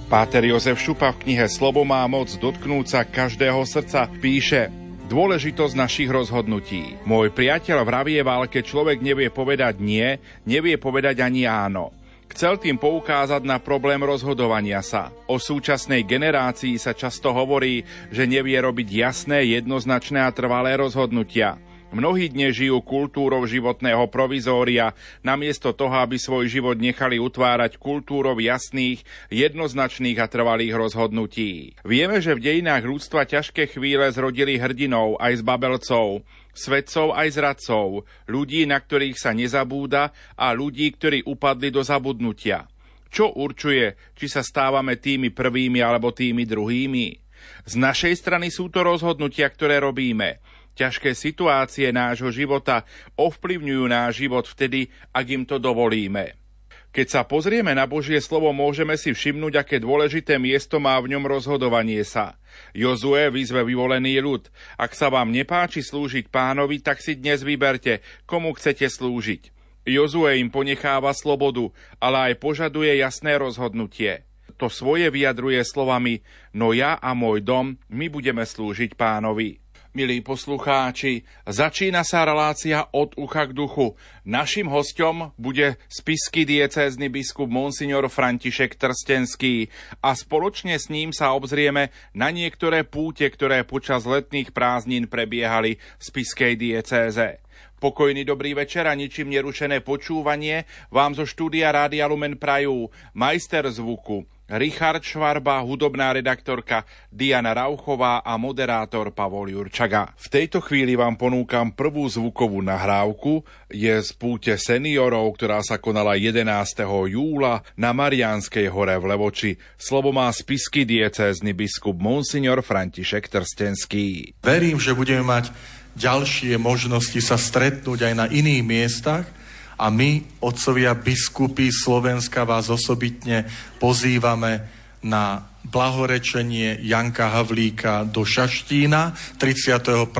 Páter Jozef Šupa v knihe Slovo má moc dotknúť sa každého srdca píše: dôležitosť našich rozhodnutí. Môj priateľ vravieval, keď človek nevie povedať nie, nevie povedať ani áno. Chcel tým poukázať na problém rozhodovania sa. O súčasnej generácii sa často hovorí, že nevie robiť jasné, jednoznačné a trvalé rozhodnutia. Mnohí dnes žijú kultúrou životného provizória, namiesto toho, aby svoj život nechali utvárať kultúrou jasných, jednoznačných a trvalých rozhodnutí. Vieme, že v dejinách ľudstva ťažké chvíle zrodili hrdinov aj z babelcov, svedcov aj zradcov, ľudí, na ktorých sa nezabúda a ľudí, ktorí upadli do zabudnutia. Čo určuje, či sa stávame tými prvými alebo tými druhými? Z našej strany sú to rozhodnutia, ktoré robíme. Ťažké situácie nášho života ovplyvňujú náš život vtedy, ak im to dovolíme. Keď sa pozrieme na Božie slovo, môžeme si všimnúť, aké dôležité miesto má v ňom rozhodovanie sa. Jozue vyzve vyvolený ľud: ak sa vám nepáči slúžiť Pánovi, tak si dnes vyberte, komu chcete slúžiť. Jozue im ponecháva slobodu, ale aj požaduje jasné rozhodnutie. To svoje vyjadruje slovami: no ja a môj dom, my budeme slúžiť Pánovi. Milí poslucháči, začína sa relácia Od ucha k duchu. Naším hosťom bude spišský diecézny biskup monsignor František Trstenský a spoločne s ním sa obzrieme na niektoré púte, ktoré počas letných prázdnin prebiehali v spišskej diecéze. Pokojný dobrý večer a ničím nerušené počúvanie vám zo štúdia Rádia Lumen prajú majster zvuku Richard Švarba, hudobná redaktorka Diana Rauchová a moderátor Pavol Jurčaga. V tejto chvíli vám ponúkam prvú zvukovú nahrávku. Je z púte seniorov, ktorá sa konala 11. júla na Mariánskej hore v Levoči. Slovo má spišský diecézny biskup monsignor František Trstenský. Verím, že budeme mať ďalšie možnosti sa stretnúť aj na iných miestach. A my, otcovia biskupy Slovenska, vás osobitne pozývame na blahorečenie Janka Havlíka do Šaštína 31.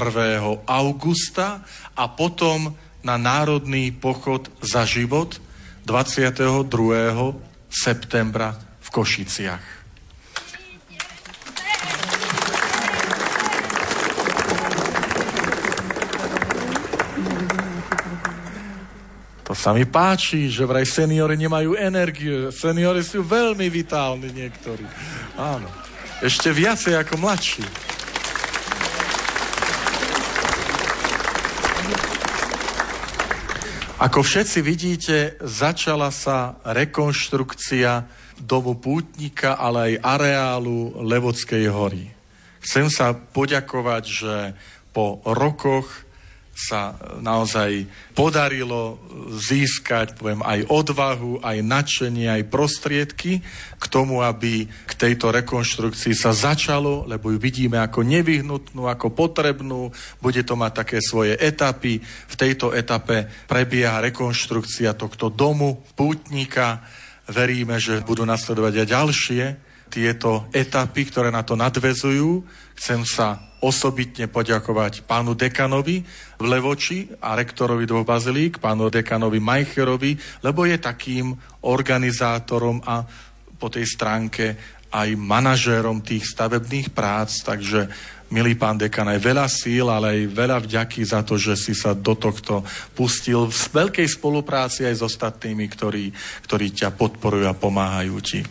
augusta a potom na národný pochod za život 22. septembra v Košiciach. To sa mi páči, že vraj seniori nemajú energiu. Seniori sú veľmi vitálni niektorí. Áno. Ešte viacej ako mladší. Ako všetci vidíte, začala sa rekonštrukcia domu pútnika, ale aj areálu Levockej hory. Chcem sa poďakovať, že po rokoch sa naozaj podarilo získať, aj odvahu, aj nadšenie, aj prostriedky k tomu, aby k tejto rekonštrukcii sa začalo, lebo ju vidíme ako nevyhnutnú, ako potrebnú. Bude to mať také svoje etapy. V tejto etape prebieha rekonštrukcia tohto domu pútnika. Veríme, že budú nasledovať aj ďalšie tieto etapy, ktoré na to nadväzujú. Chcem sa osobitne poďakovať pánu dekanovi v Levoči a rektorovi dvoch bazilík, pánu dekanovi Majcherovi, lebo je takým organizátorom a po tej stránke aj manažérom tých stavebných prác. Takže, milý pán dekan, aj veľa síl, ale aj veľa vďaky za to, že si sa do tohto pustil v veľkej spolupráci aj s ostatnými, ktorí ťa podporujú a pomáhajú ti.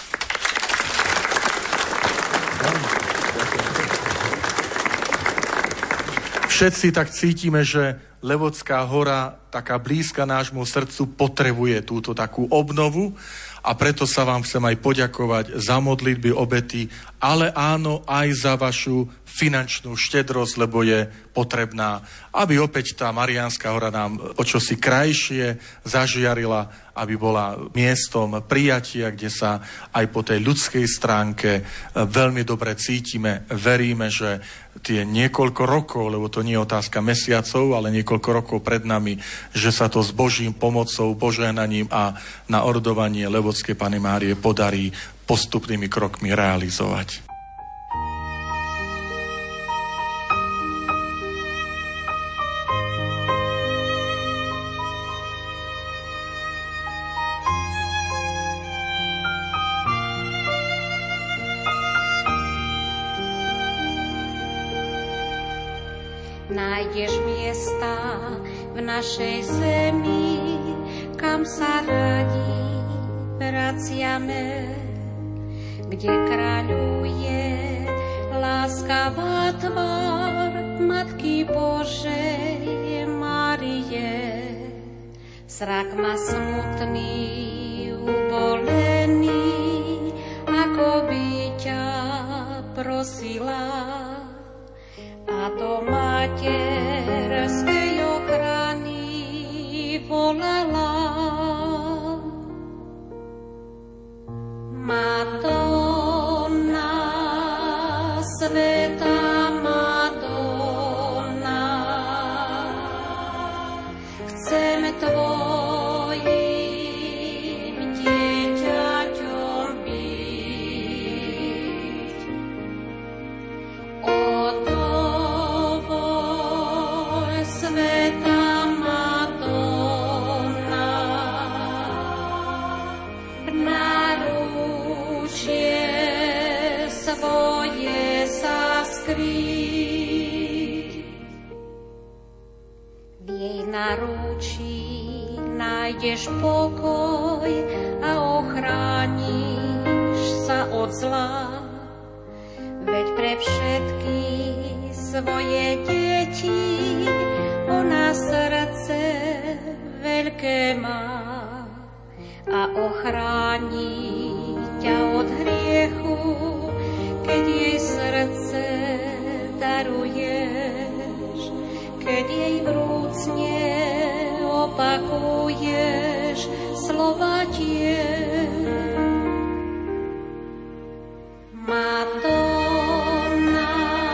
Všetci tak cítime, že Levocká hora, taká blízka nášmu srdcu, potrebuje túto takú obnovu a preto sa vám chcem aj poďakovať za modlitby, obety, ale áno, aj za vašu finančnú štedrosť, lebo je potrebná, aby opäť tá Mariánska hora nám o čosi krajšie zažiarila, aby bola miestom prijatia, kde sa aj po tej ľudskej stránke veľmi dobre cítime. Veríme, že tie niekoľko rokov, lebo to nie je otázka mesiacov, ale niekoľko rokov pred nami, že sa to s Božím pomocou, požehnaním a na ordovanie Levockej Panny Márie podarí postupnými krokmi realizovať. nájdeš miesta v našej zemi, kam sa radi vraciame, kde kráľuje láskavá tvár Matky Božej Márie. Zrak ma smutný, ubolený, ako by ťa prosila, a do materskej ochrany volala. Madonna, svätá Madonna, chcem tvojim dieťaťom byť. Odovol, svätá Madonna, naručie svoje sa skryť. V jej naručí nájdeš pokoj a ochrániš sa od zla. Veď pre všetky svoje deti ona srdce veľké má a ochráni ťa od hriechu, keď jej srdce daruješ, keď jej vrúcne opakuješ slova tie. Madonna,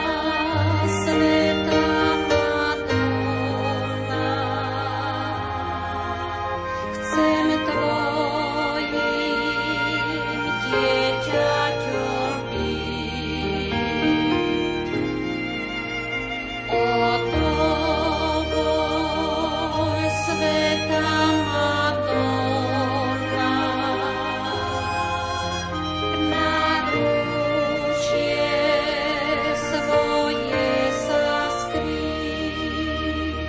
svätá Madonna, chcem tvojim dieťaťom byť. Odovol, svätá Madonna, naručie svoje sa skryť.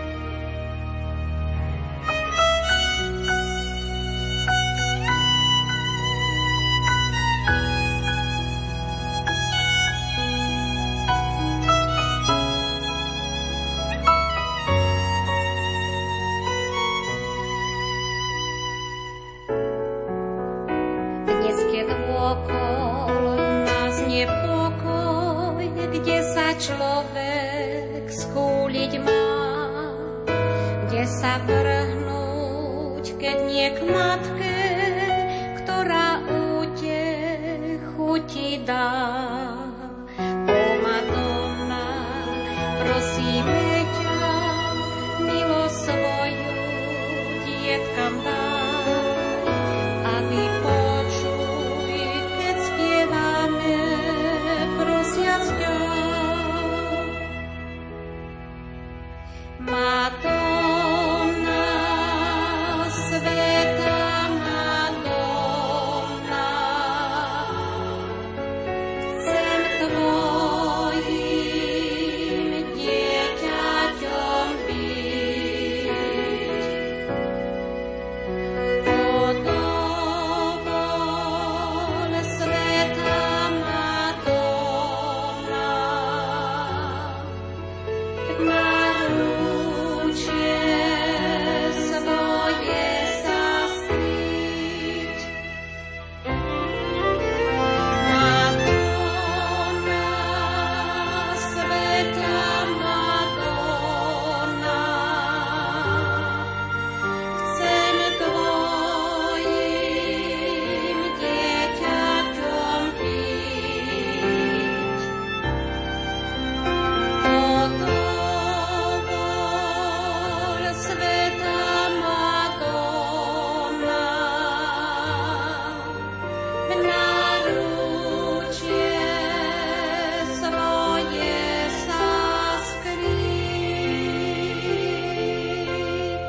Dnes, keď okolo nás nepokoj, kde sa človek skúliť má, kde sa vrhnúť, keď nie k matke, ktorá útechu ti dá. O Madonna, prosíme ťa, milosť svoju dietkam daj, aby počuj, keď spievame, prosiac ťa. Madonna, svätá Madonna, chcem tvojim dieťaťom byť. Odovol, svätá Madonna, naručie svoje sa skryť. Madonna, svätá Madonna, chcem tvojim dieťaťom byť. Odovol, svätá Madonna, naručie svoje sa skryť.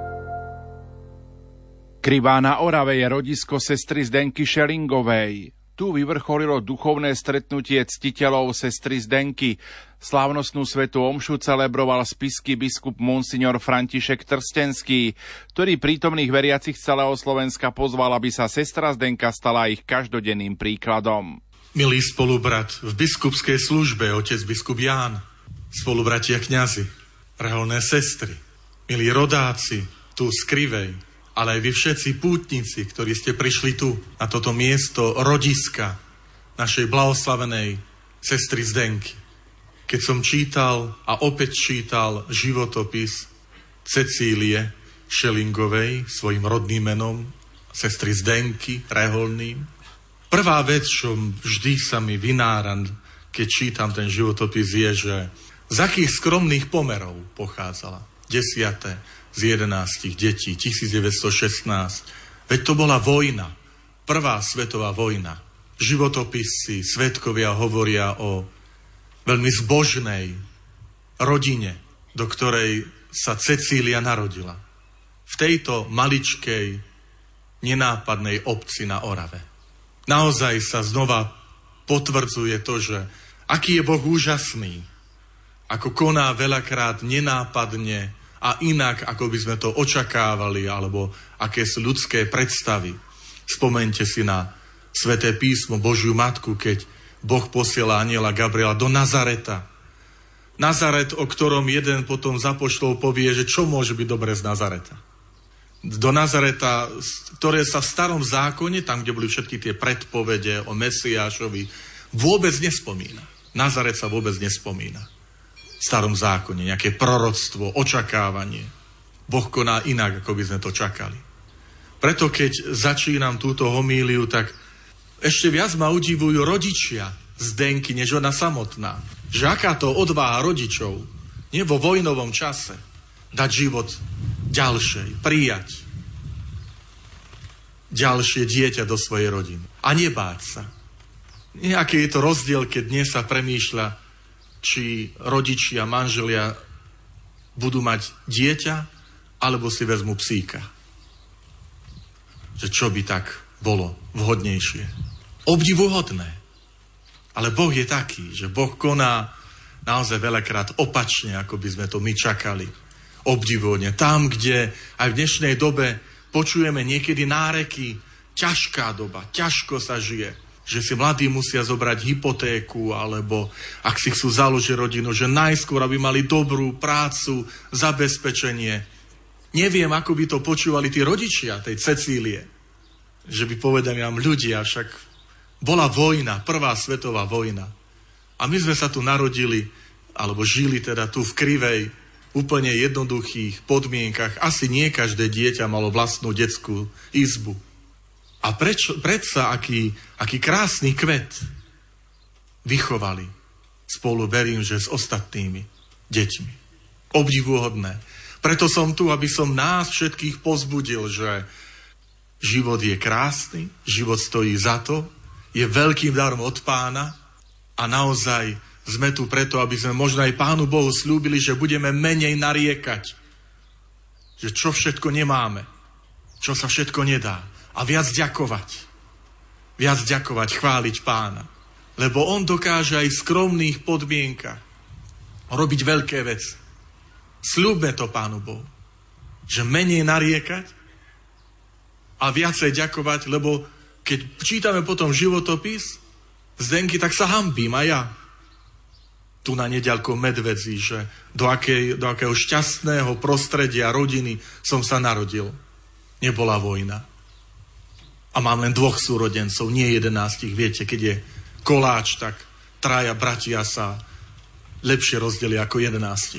Krivá na Orave je rodisko sestry Zdenky Šelingovej. Tu vyvrcholilo duchovné stretnutie ctiteľov sestry Zdenky. Slávnostnú svätú omšu celebroval spišský biskup monsignor František Trstenský, ktorý prítomných veriacich celého Slovenska pozval, aby sa sestra Zdenka stala ich každodenným príkladom. Milý spolubrat v biskupskej službe, otec biskup Ján, spolubratia kňazi, reholné sestry, milí rodáci tu z Krivej, ale aj vy všetci pútnici, ktorí ste prišli tu, na toto miesto rodiska našej blahoslavenej sestry Zdenky. Keď som čítal a opäť čítal životopis Cecílie Šelingovej, svojim rodným menom, sestry Zdenky, reholným, prvá vec, čo vždy sa mi vynára, keď čítam ten životopis, je, že z akých skromných pomerov pochádzala. 10. z 11 detí, 1916. Veď to bola vojna, prvá svetová vojna. Životopisy, svedkovia hovoria o veľmi zbožnej rodine, do ktorej sa Cecília narodila. V tejto maličkej, nenápadnej obci na Orave. Naozaj sa znova potvrdzuje to, že aký je Boh úžasný, ako koná veľakrát nenápadne a inak, ako by sme to očakávali, alebo aké sú ľudské predstavy. Spomeňte si na Sväté písmo, Božiu Matku, keď Boh posiela anjela Gabriela do Nazareta. Nazaret, o ktorom jeden potom z apoštolov povie, že čo môže byť dobre z Nazareta. Do Nazareta, ktoré sa v starom zákone, tam, kde boli všetky tie predpovede o Mesiášovi, vôbec nespomína. Nazaret sa vôbec nespomína. V starom zákone, nejaké proroctvo, očakávanie. Boh koná inak, ako by sme to čakali. Preto keď začínam túto homíliu, tak ešte viac ma udivujú rodičia Zdenky, než ona samotná. Že aká to odvaha rodičov, nie vo vojnovom čase, dať život ďalšej, prijať ďalšie dieťa do svojej rodiny. A nebáť sa. Nejaký je to rozdiel, keď dnes sa premýšľa, či rodičia, manželia budú mať dieťa, alebo si vezmú psíka. Že čo by tak bolo vhodnejšie. Obdivuhodné. Ale Boh je taký, že Boh koná naozaj veľakrát opačne, ako by sme to my čakali. Obdivuhodne. Tam, kde aj v dnešnej dobe počujeme niekedy náreky, ťažká doba, ťažko sa žije. Že si mladí musia zobrať hypotéku, alebo ak si chcú založiť rodinu, že najskôr, aby mali dobrú prácu, zabezpečenie. Neviem, ako by to počúvali tí rodičia tej Cecílie. Že by povedali nám ľudia, však bola vojna, prvá svetová vojna. A my sme sa tu narodili, alebo žili teda tu v Krivej, úplne jednoduchých podmienkach. Asi nie každé dieťa malo vlastnú detskú izbu. A predsa aký krásny kvet vychovali spolu, verím, že s ostatnými deťmi. Obdivuhodné. Preto som tu, aby som nás všetkých povzbudil, že život je krásny, život stojí za to, je veľkým darom od Pána a naozaj sme tu preto, aby sme možno aj Pánu Bohu slúbili, že budeme menej nariekať. Že čo všetko nemáme, čo sa všetko nedá. A viac ďakovať. Viac ďakovať, chváliť Pána. Lebo on dokáže aj v skromných podmienkach robiť veľké veci. Sľúbme to Pánu Bohu. Že menej nariekať a viacej ďakovať, lebo keď čítame potom životopis Zdenky, tak sa hanbím aj ja. Tu na nediaľko Medvedzí, že do akého šťastného prostredia rodiny som sa narodil. Nebola vojna. A mám len 2 súrodencov, nie 11. Viete, keď je koláč, tak 3 bratia sa lepšie rozdelia ako 11.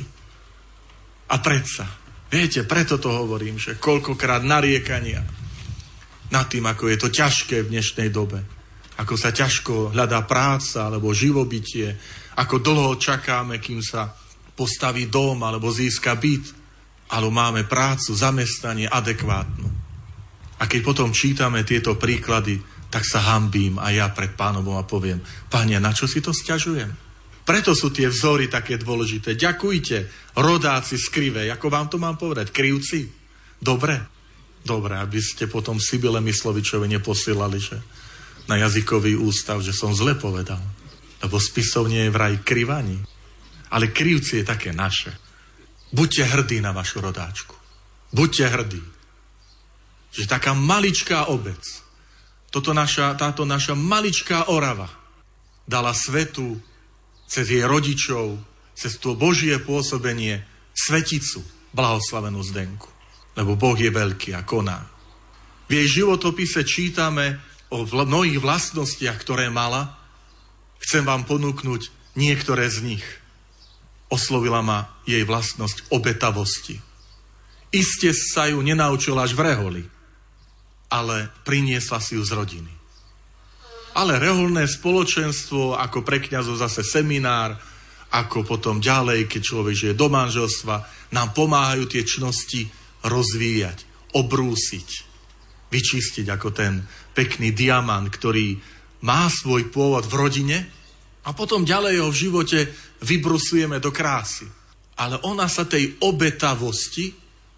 A predsa, viete, preto to hovorím, že koľkokrát nariekania nad tým, ako je to ťažké v dnešnej dobe, ako sa ťažko hľadá práca alebo živobytie, ako dlho čakáme, kým sa postaví dom alebo získa byt, ale máme prácu, zamestnanie adekvátnu. A keď potom čítame tieto príklady, tak sa hanbím a ja pred Pánom a poviem, Pane, na čo si to sťažujem? Preto sú tie vzory také dôležité. Ďakujte, rodáci z Krivej, ako vám to mám povedať, Krivci. Dobre, aby ste potom Sibyle Myslovičovi neposielali, že na jazykový ústav, že som zle povedal. Lebo spisovne je vraj krivaní. Ale krivci je také naše. Buďte hrdí na vašu rodáčku. Buďte hrdí. Že taká maličká obec, táto naša maličká Orava dala svetu cez jej rodičov, cez to Božie pôsobenie sveticu, blahoslavenú Zdenku. Lebo Boh je veľký a koná. V jej životopise čítame o mnohých vlastnostiach, ktoré mala. Chcem vám ponúknuť niektoré z nich. Oslovila ma jej vlastnosť obetavosti. Iste sa ju nenaučila až v reholi, ale priniesla si ju z rodiny. Ale reholné spoločenstvo, ako pre kňazov zase seminár, ako potom ďalej, keď človek žije do manželstva, nám pomáhajú tie čnosti rozvíjať, obrúsiť, vyčistiť ako ten pekný diamant, ktorý má svoj pôvod v rodine a potom ďalej ho v živote vybrusujeme do krásy. Ale ona sa tej obetavosti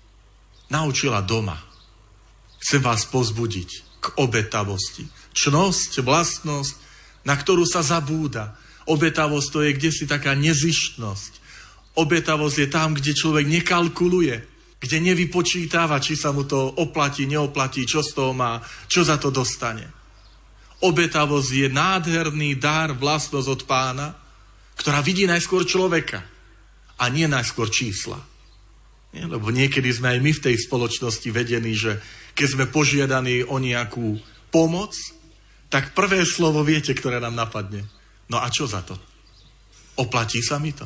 naučila doma. Chcem vás pozbudiť k obetavosti. Čnosť, vlastnosť, na ktorú sa zabúda. Obetavosť to je kdesi taká nezištnosť. Obetavosť je tam, kde človek nekalkuluje, kde nevypočítava, či sa mu to oplatí, neoplatí, čo z toho má, čo za to dostane. Obetavosť je nádherný dar, vlastnosť od Pána, ktorá vidí najskôr človeka a nie najskôr čísla. Nie? Lebo niekedy sme aj my v tej spoločnosti vedení, že keď sme požiadaní o nejakú pomoc, tak prvé slovo viete, ktoré nám napadne. No a čo za to? Oplatí sa mi to?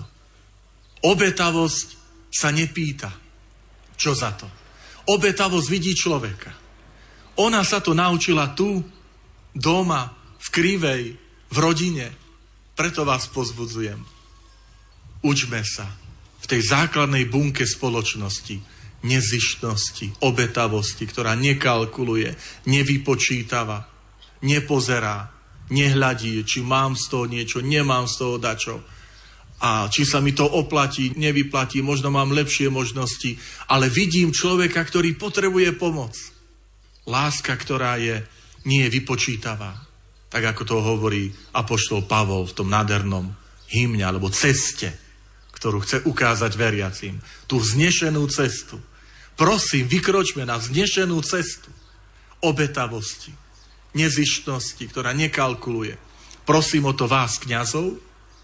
Obetavosť sa nepýta. Čo za to? Obetavosť vidí človeka. Ona sa to naučila tu, doma, v Krivej, v rodine. Preto vás pozbudzujem. Učme sa v tej základnej bunke spoločnosti nezištnosti, obetavosti, ktorá nekalkuluje, nevypočítava, nepozerá, nehľadí, či mám z toho niečo, nemám z toho dačo. A či sa mi to oplatí, nevyplatí, možno mám lepšie možnosti, ale vidím človeka, ktorý potrebuje pomoc. Láska, ktorá nie je vypočítavá. Tak ako to hovorí apoštol Pavol v tom nádhernom hymne alebo ceste, ktorú chce ukázať veriacim. Tú vznešenú cestu. Prosím, vykročme na vznešenú cestu obetavosti, nezištnosti, ktorá nekalkuluje. Prosím o to vás, kňazov,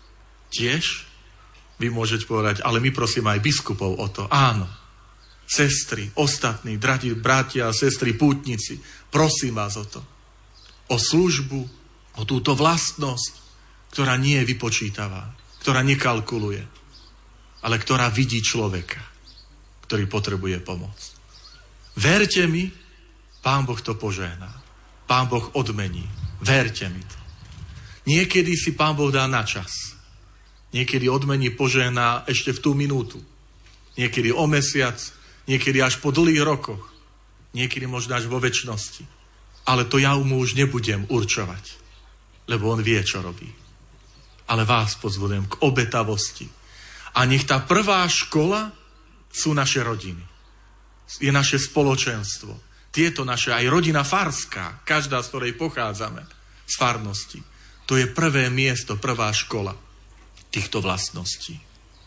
tiež. Vy môžete povedať, ale my prosím aj biskupov o to. Áno. Sestry, ostatní, bratia a sestry, pútnici, prosím vás o to. O službu, o túto vlastnosť, ktorá nie je vypočítavá, ktorá nekalkuluje, ale ktorá vidí človeka, ktorý potrebuje pomoc. Verte mi, Pán Boh to požehná. Pán Boh odmení. Verte mi to. Niekedy si Pán Boh dá na čas. Niekedy odmení, požehná ešte v tú minútu. Niekedy o mesiac, niekedy až po dlhých rokoch. Niekedy možno až vo večnosti. Ale to ja mu už nebudem určovať, lebo on vie, čo robí. Ale vás pozvodujem k obetavosti. A nech tá prvá škola sú naše rodiny. Je naše spoločenstvo. Tieto naše, aj rodina farská, každá, z ktorej pochádzame, z farnosti. To je prvé miesto, prvá škola týchto vlastností.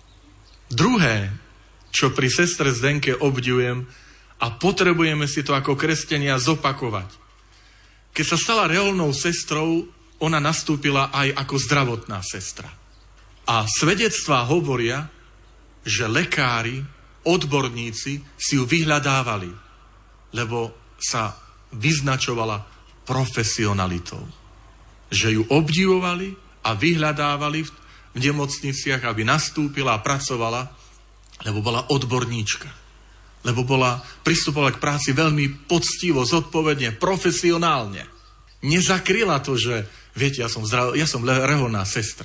Druhé, čo pri sestre Zdenke obdivujem a potrebujeme si to ako kresťania zopakovať. Keď sa stala reholnou sestrou, ona nastúpila aj ako zdravotná sestra. A svedectvá hovoria, že lekári, odborníci si ju vyhľadávali, lebo sa vyznačovala profesionalitou. Že ju obdivovali a vyhľadávali v nemocniciach, aby nastúpila a pracovala, lebo bola odborníčka. Lebo pristupovala k práci veľmi poctivo, zodpovedne, profesionálne. Nezakryla to, že viete, ja som reholná sestra.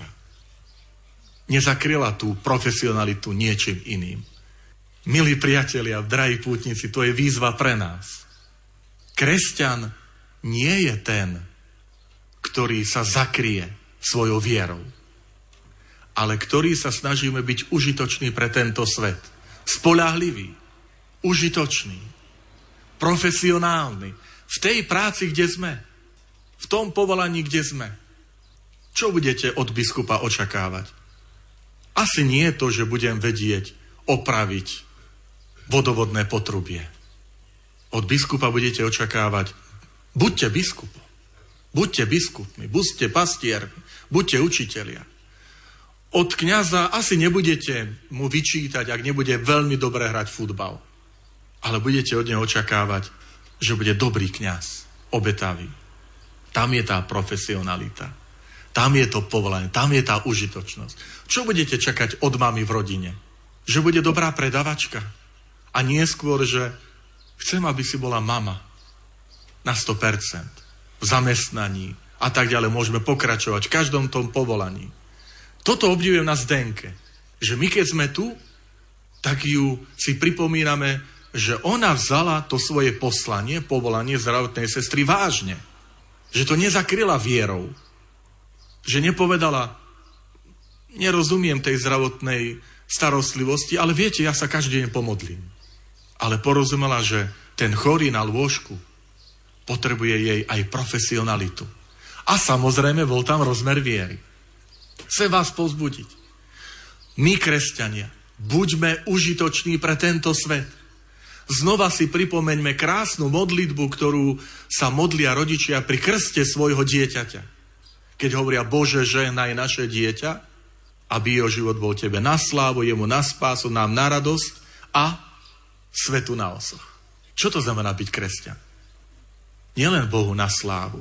Nezakryla tú profesionalitu niečím iným. Milí priatelia, drahí pútnici, to je výzva pre nás. Kresťan nie je ten, ktorý sa zakrie svojou vierou, ale ktorý sa snažíme byť užitočný pre tento svet. Spoľahlivý, užitočný, profesionálny. V tej práci, kde sme. V v tom povolaní, kde sme. Čo budete od biskupa očakávať? Asi nie je to, že budem vedieť opraviť vodovodné potrubie. Od biskupa budete očakávať, buďte biskupom, buďte biskupmi, buďte pastiermi, buďte učitelia. Od kňaza asi nebudete mu vyčítať, ak nebude veľmi dobre hrať futbal. Ale budete od neho očakávať, že bude dobrý kňaz, obetavý. Tam je tá profesionalita. Tam je to povolanie, tam je tá užitočnosť. Čo budete čakať od mamy v rodine? Že bude dobrá predavačka? A nie skôr, že chcem, aby si bola mama na 100%, v zamestnaní a tak ďalej. Môžeme pokračovať v každom tom povolaní. Toto obdivujem na Zdenke, že my keď sme tu, tak ju si pripomíname, že ona vzala to svoje poslanie, povolanie zdravotnej sestry vážne. Že to nezakryla vierou. Že nepovedala, nerozumiem tej zdravotnej starostlivosti, ale viete, ja sa každý deň pomodlím. Ale porozumela, že ten chorý na lôžku potrebuje jej aj profesionalitu. A samozrejme bol tam rozmer viery. Chcem vás povzbudiť. My, kresťania, buďme užitoční pre tento svet. Znova si pripomeňme krásnu modlitbu, ktorú sa modlia rodičia pri krste svojho dieťaťa. Keď hovoria, Bože, žehnaj naše dieťa, aby jeho život bol tebe na slávu, jemu na spásu, nám na radosť a svetu na osoch. Čo to znamená byť kresťan? Nielen Bohu na slávu,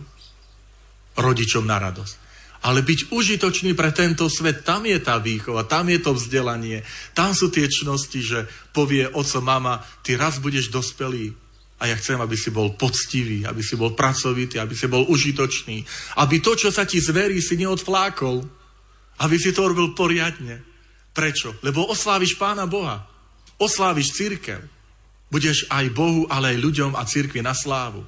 rodičom na radosť, ale byť užitočný pre tento svet. Tam je tá výchova, tam je to vzdelanie, tam sú tie čnosti, že povie oco, mama, ty raz budeš dospelý a ja chcem, aby si bol poctivý, aby si bol pracovitý, aby si bol užitočný, aby to, čo sa ti zverí, si neodflákol, aby si to robil poriadne. Prečo? Lebo osláviš Pána Boha, osláviš cirkev, budeš aj Bohu, ale aj ľuďom a cirkvi na slávu.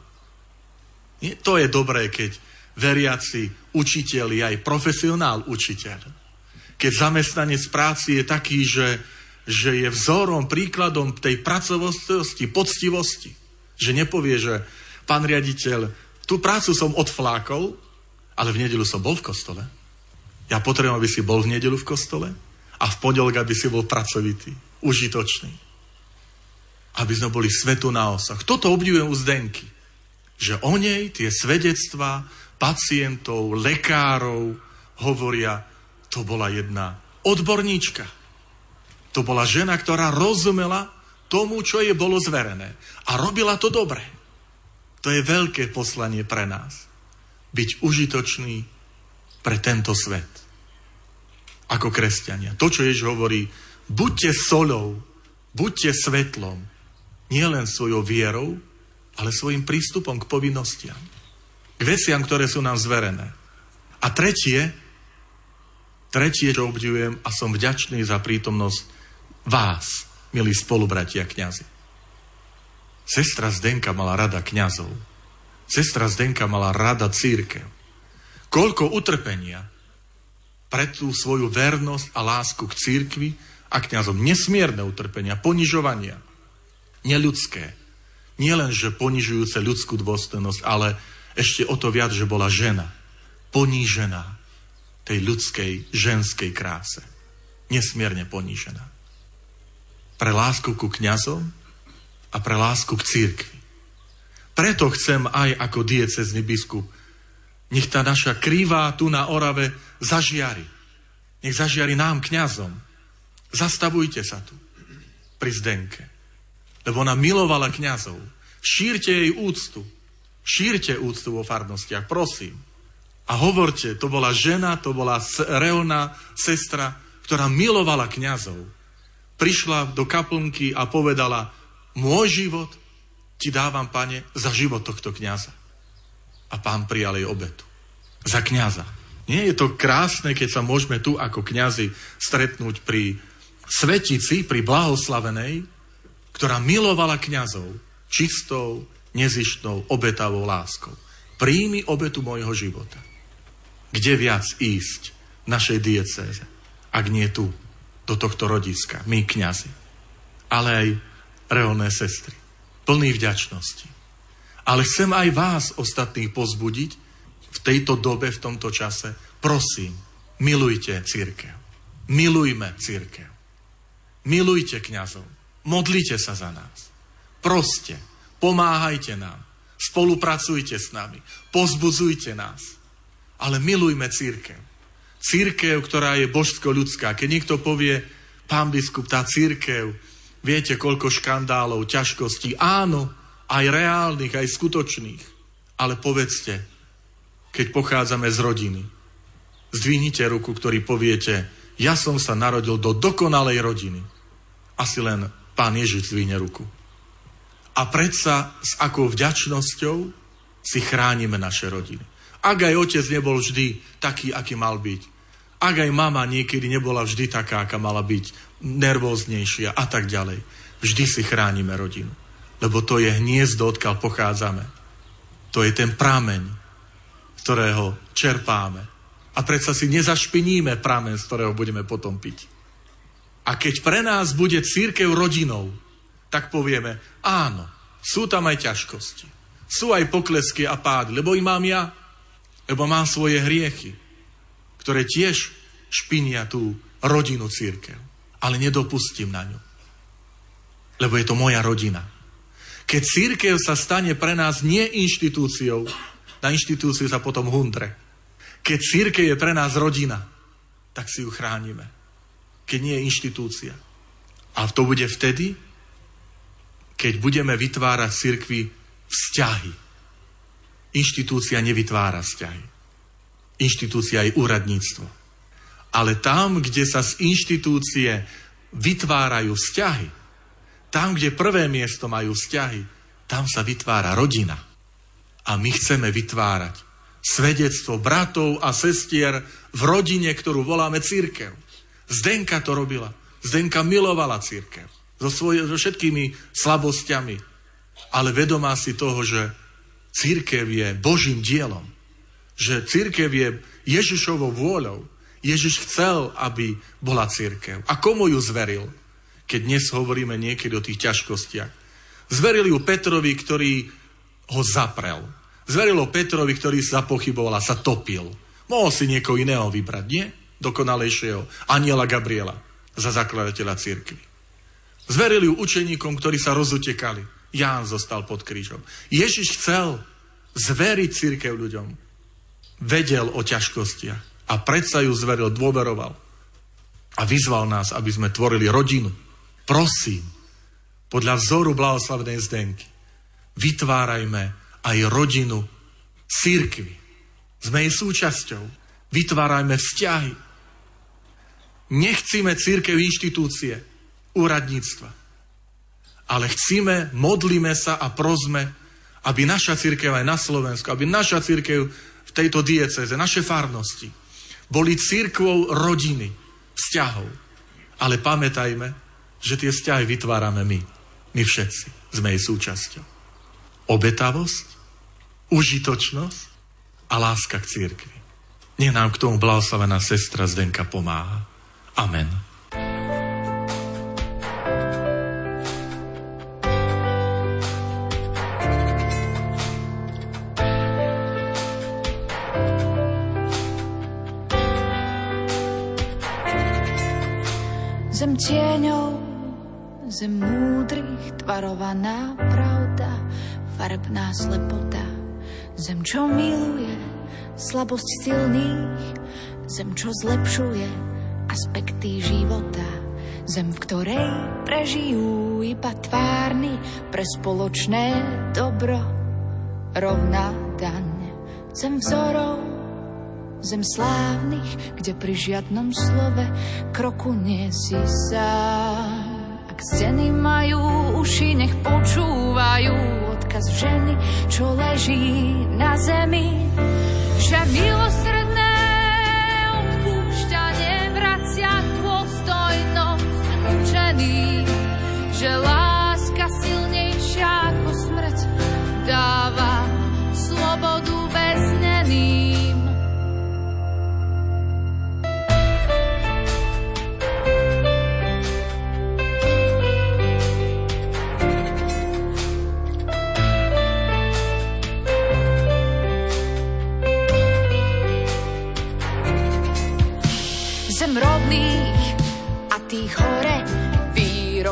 Nie? To je dobré, keď veriaci učiteľ je aj profesionál učiteľ. Keď zamestnanec práci je taký, že je vzorom, príkladom tej pracovosti, poctivosti. Že nepovie, že pán riaditeľ, tú prácu som odflákol, ale v nedeľu som bol v kostole. Ja potrebujem, aby si bol v nedeľu v kostole a v pondelok, aby si bol pracovitý, užitočný. Aby sme boli svetu na osah. Toto obdivujem u Zdenky. Že o nej tie svedectvá pacientov, lekárov hovoria, to bola jedna odborníčka. To bola žena, ktorá rozumela tomu, čo jej bolo zverené. A robila to dobre. To je veľké poslanie pre nás. Byť užitočný pre tento svet. Ako kresťania. To, čo Ježiš hovorí, buďte soľou, buďte svetlom. Nie len svojou vierou, ale svojim prístupom k povinnostiam. K veciam, ktoré sú nám zverené. A tretie, čo obdivujem a som vďačný za prítomnosť vás, milí spolubratia kňazi. Sestra Zdenka mala rada kňazov. Sestra Zdenka mala rada cirkev. Koľko utrpenia pre tú svoju vernosť a lásku k cirkvi a kňazom. Nesmierne utrpenia, ponižovania. Neľudské. Nie len, že ponižujúce ľudskú dôstojnosť, ale ešte o to viac, že bola žena. Ponížená tej ľudskej, ženskej kráse. Nesmierne ponížená. Pre lásku ku kňazom a pre lásku k cirkvi. Preto chcem aj ako diecézny biskup, nech tá naša krivá tu na Orave zažiari. Nech zažiari nám, kňazom. Zastavujte sa tu pri Zdenke. Lebo ona milovala kňazov. Šírte jej úctu. Šírte úctu vo farnostiach, prosím. A hovorte, to bola žena, to bola reholná sestra, ktorá milovala kňazov. Prišla do kaplnky a povedala, môj život ti dávam, pane, za život tohto kňaza. A pán prijal jej obetu. Za kňaza. Nie je to krásne, keď sa môžeme tu ako kňazi stretnúť pri svetici, pri blahoslavenej, ktorá milovala kňazov čistou, nezištnou, obetavou láskou. Príjmi obetu môjho života. Kde viac ísť v našej diecéze, ak nie tu, do tohto rodiska, my kňazi, ale aj reholné sestry, plný vďačnosti. Ale chcem aj vás ostatných pozbudiť v v tejto dobe, v tomto čase, prosím, milujte cirkev. Milujme cirkev. Milujte kňazov. Modlite sa za nás. Proste, pomáhajte nám. Spolupracujte s nami. Pozbudzujte nás. Ale milujme cirkev. Cirkev, ktorá je božsko-ľudská. Keď niekto povie, pán biskup, tá cirkev, viete, koľko škandálov, ťažkostí. Áno, aj reálnych, aj skutočných. Ale povedzte, keď pochádzame z rodiny, zdvihnite ruku, ktorý poviete, ja som sa narodil do dokonalej rodiny. Asi len pán Ježiš zdvihne ruku. A predsa s akou vďačnosťou si chránime naše rodiny. Ak aj otec nebol vždy taký, aký mal byť. Ak aj mama niekedy nebola vždy taká, aká mala byť, nervóznejšia a tak ďalej. Vždy si chránime rodinu. Lebo to je hniezdo, odkiaľ pochádzame. To je ten prameň, z ktorého čerpáme. A predsa si nezašpiníme prameň, z ktorého budeme potom piť. A keď pre nás bude cirkev rodinou, tak povieme, áno, sú tam aj ťažkosti. Sú aj poklesky a pády, lebo ich mám ja. Lebo mám svoje hriechy, ktoré tiež špinia tú rodinu cirkev. Ale nedopustím na ňu. Lebo je to moja rodina. Keď cirkev sa stane pre nás nie inštitúciou, na inštitúciu sa potom hundre. Keď cirkev je pre nás rodina, tak si ju chránime. Keď nie je inštitúcia. A to bude vtedy, keď budeme vytvárať v cirkvi vzťahy. Inštitúcia nevytvára vzťahy. Inštitúcia je úradníctvo. Ale tam, kde sa z inštitúcie vytvárajú vzťahy, tam, kde prvé miesto majú vzťahy, tam sa vytvára rodina. A my chceme vytvárať svedectvo bratov a sestier v rodine, ktorú voláme cirkev. Zdenka to robila. Zdenka milovala cirkev. So všetkými slabosťami. Ale vedomá si toho, že cirkev je Božím dielom. Že cirkev je Ježišovou vôľou. Ježiš chcel, aby bola cirkev. A komu ju zveril? Keď dnes hovoríme niekedy o tých ťažkostiach. Zveril ju Petrovi, ktorý ho zaprel. Zveril ho Petrovi, ktorý sa pochyboval a sa topil. Mohol si niekoho iného vybrať, nie? Dokonalejšieho. Aniela Gabriela za zakladateľa cirkvi. Zverili ju učeníkom, ktorí sa rozutekali. Ján zostal pod krížom. Ježiš chcel zveriť cirkev ľuďom. Vedel o ťažkostiach a predsa ju zveril, dôveroval. A vyzval nás, aby sme tvorili rodinu. Prosím, podľa vzoru blahoslavenej Zdenky, vytvárajme aj rodinu cirkvi. Sme jej súčasťou. Vytvárajme vzťahy. Nechcíme cirkev inštitúcie, úradníctva. Ale chcíme, modlíme sa a prosme, aby naša cirkev aj na Slovensku, aby naša cirkev v tejto diecéze, naše farnosti, boli cirkvou rodiny, vzťahov. Ale pamätajme, že tie vzťahy vytvárame my. My všetci sme jej súčasťou. Obetavosť, užitočnosť a láska k cirkvi. Nech nám k tomu blahoslavená sestra Zdenka pomáha. Amen. Zem tieňov, zem múdrych, tvarovaná pravda, farebná slepota. Zem, čo miluje slabosť silných, zem, čo zlepšuje aspekty života. Zem, v ktorej prežijú iba tvárny pre spoločné dobro rovná daň. Zem vzorov, zem slávnych, kde pri žiadnom slove kroku nie si sám. Ak steny majú uši, nech počúvajú odkaz ženy, čo leží na zemi. Že milosrdné odpúšťanie vracia dôstojnosť učených, že láska silnejšia ako smrť dáva slobodu väzneným.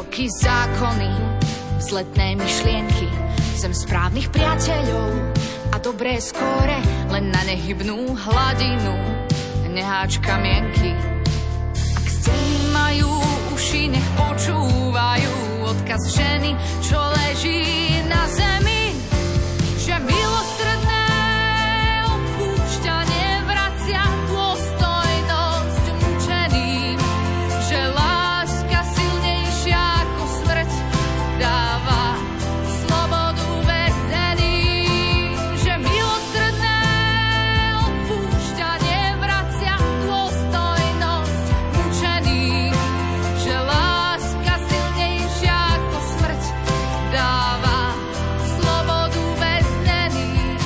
roky zákony, vzletné myšlienky, sem správnych priateľov a dobré skóre, len na nehybnú hladinu neháčka mienky. Ak steny majú uši, nech počúvajú odkaz ženy, čo leží na zemi, že milostredné odpúšťanie vracia dôstojnosť mučeným, že láska silnejšia ako smrť dáva slobodu väzneným, že milostredné odpúšťanie vracia dôstojnosť mučeným, že láska silnejšia ako smrť dáva slobodu väzneným.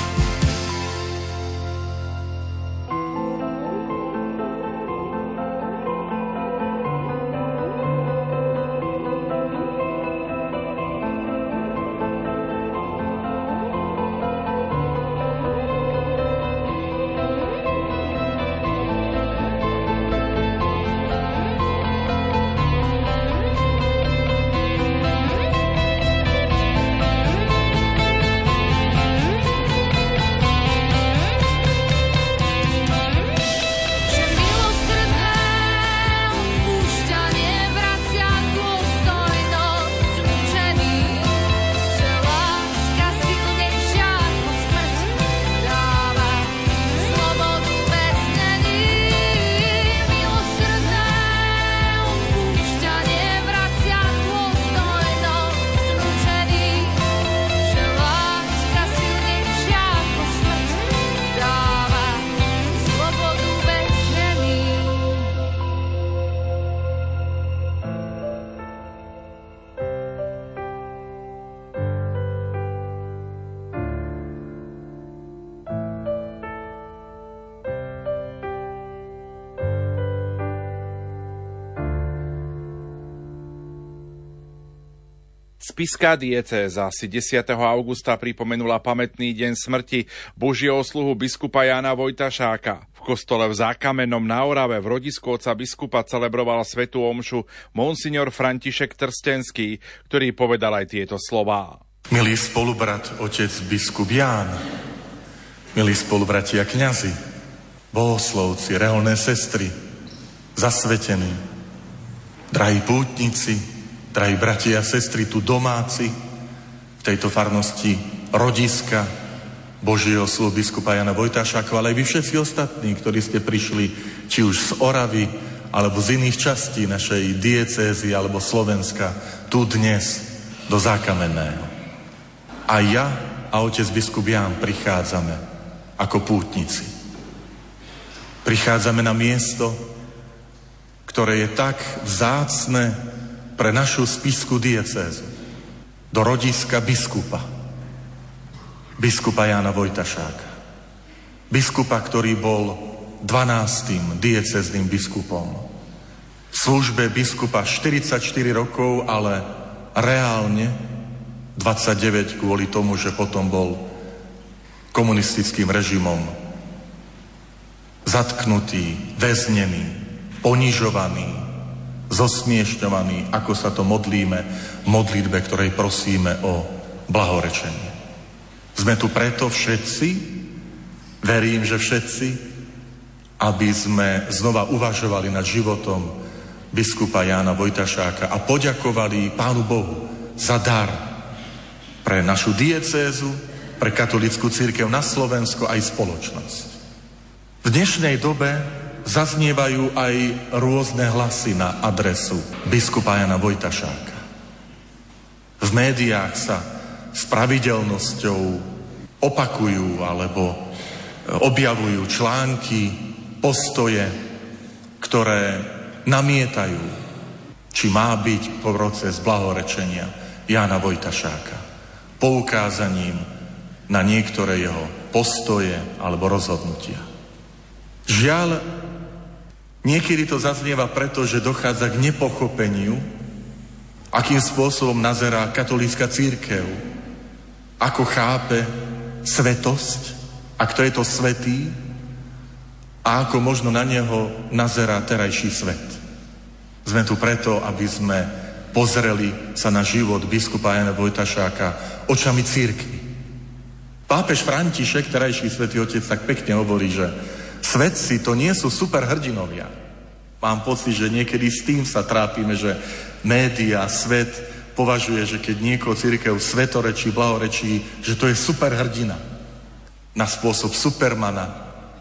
Že milosrdné odpúšťanie vracia dôstojnosť mučeným, že láska silnejšia ako smrť dáva slobodu väzneným. Milosrdné odpúšťanie vracia dôstojnosť mučeným, že láska silnejšia ako smrť dáva slobodu väzneným. Spišská diecéza si 10. augusta pripomenula pamätný deň smrti Božieho sluhu biskupa Jána Vojtašáka. V kostole v Zákamennom na Orave v rodisku otca biskupa celebroval svätú omšu monsignor František Trstenský, ktorý povedal aj tieto slová. Milý spolubrat, otec biskup Ján, milí spolubratia kňazi, bohoslovci, reholné sestry, zasvetení, drahí pútnici, drahí bratia a sestry tu domáci, v tejto farnosti rodiska Božieho sluhu biskupa Jana Vojtašáka, ale aj vy všetci ostatní, ktorí ste prišli či už z Oravy, alebo z iných častí našej diecézy alebo Slovenska, tu dnes do Zákamenného. A ja a otec biskup Ján prichádzame ako pútnici. Prichádzame na miesto, ktoré je tak vzácne pre našu spišskú diecézu, do rodiska biskupa Jána Vojtašáka. Biskupa, ktorý bol 12. diecézným biskupom. V službe biskupa 44 rokov, ale reálne 29 kvôli tomu, že potom bol komunistickým režimom zatknutý, väznený, ponižovaný, zosmiešňovaní, ako sa to modlíme v modlitbe, ktorej prosíme o blahorečenie. Sme tu preto všetci, verím, že všetci, aby sme znova uvažovali nad životom biskupa Jána Vojtašáka a poďakovali Pánu Bohu za dar pre našu diecézu, pre katolícku cirkev na Slovensko aj spoločnosť. V dnešnej dobe zaznievajú aj rôzne hlasy na adresu biskupa Jána Vojtašáka. V médiách sa s pravidelnosťou opakujú alebo objavujú články, postoje, ktoré namietajú, či má byť proces blahorečenia Jána Vojtašáka poukázaním na niektoré jeho postoje alebo rozhodnutia. Žiaľ, niekedy to zaznieva preto, že dochádza k nepochopeniu, akým spôsobom nazerá katolícka cirkev, ako chápe svetosť, a kto je to svätý, a ako možno na neho nazerá terajší svet. Sme tu preto, aby sme pozreli sa na život biskupa Jana Vojtašáka očami cirkvi. Pápež František, terajší svätý otec, tak pekne hovorí, že svetci to nie sú superhrdinovia. Mám pocit, že niekedy s tým sa trápime, že média, svet považuje, že keď niekoho cirkev svetorečí, blahorečí, že to je superhrdina. Na spôsob Supermana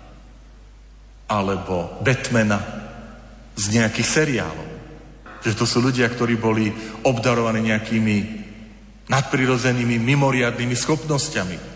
alebo Batmana z nejakých seriálov. Že to sú ľudia, ktorí boli obdarovaní nejakými nadprirodzenými, mimoriadnymi schopnosťami.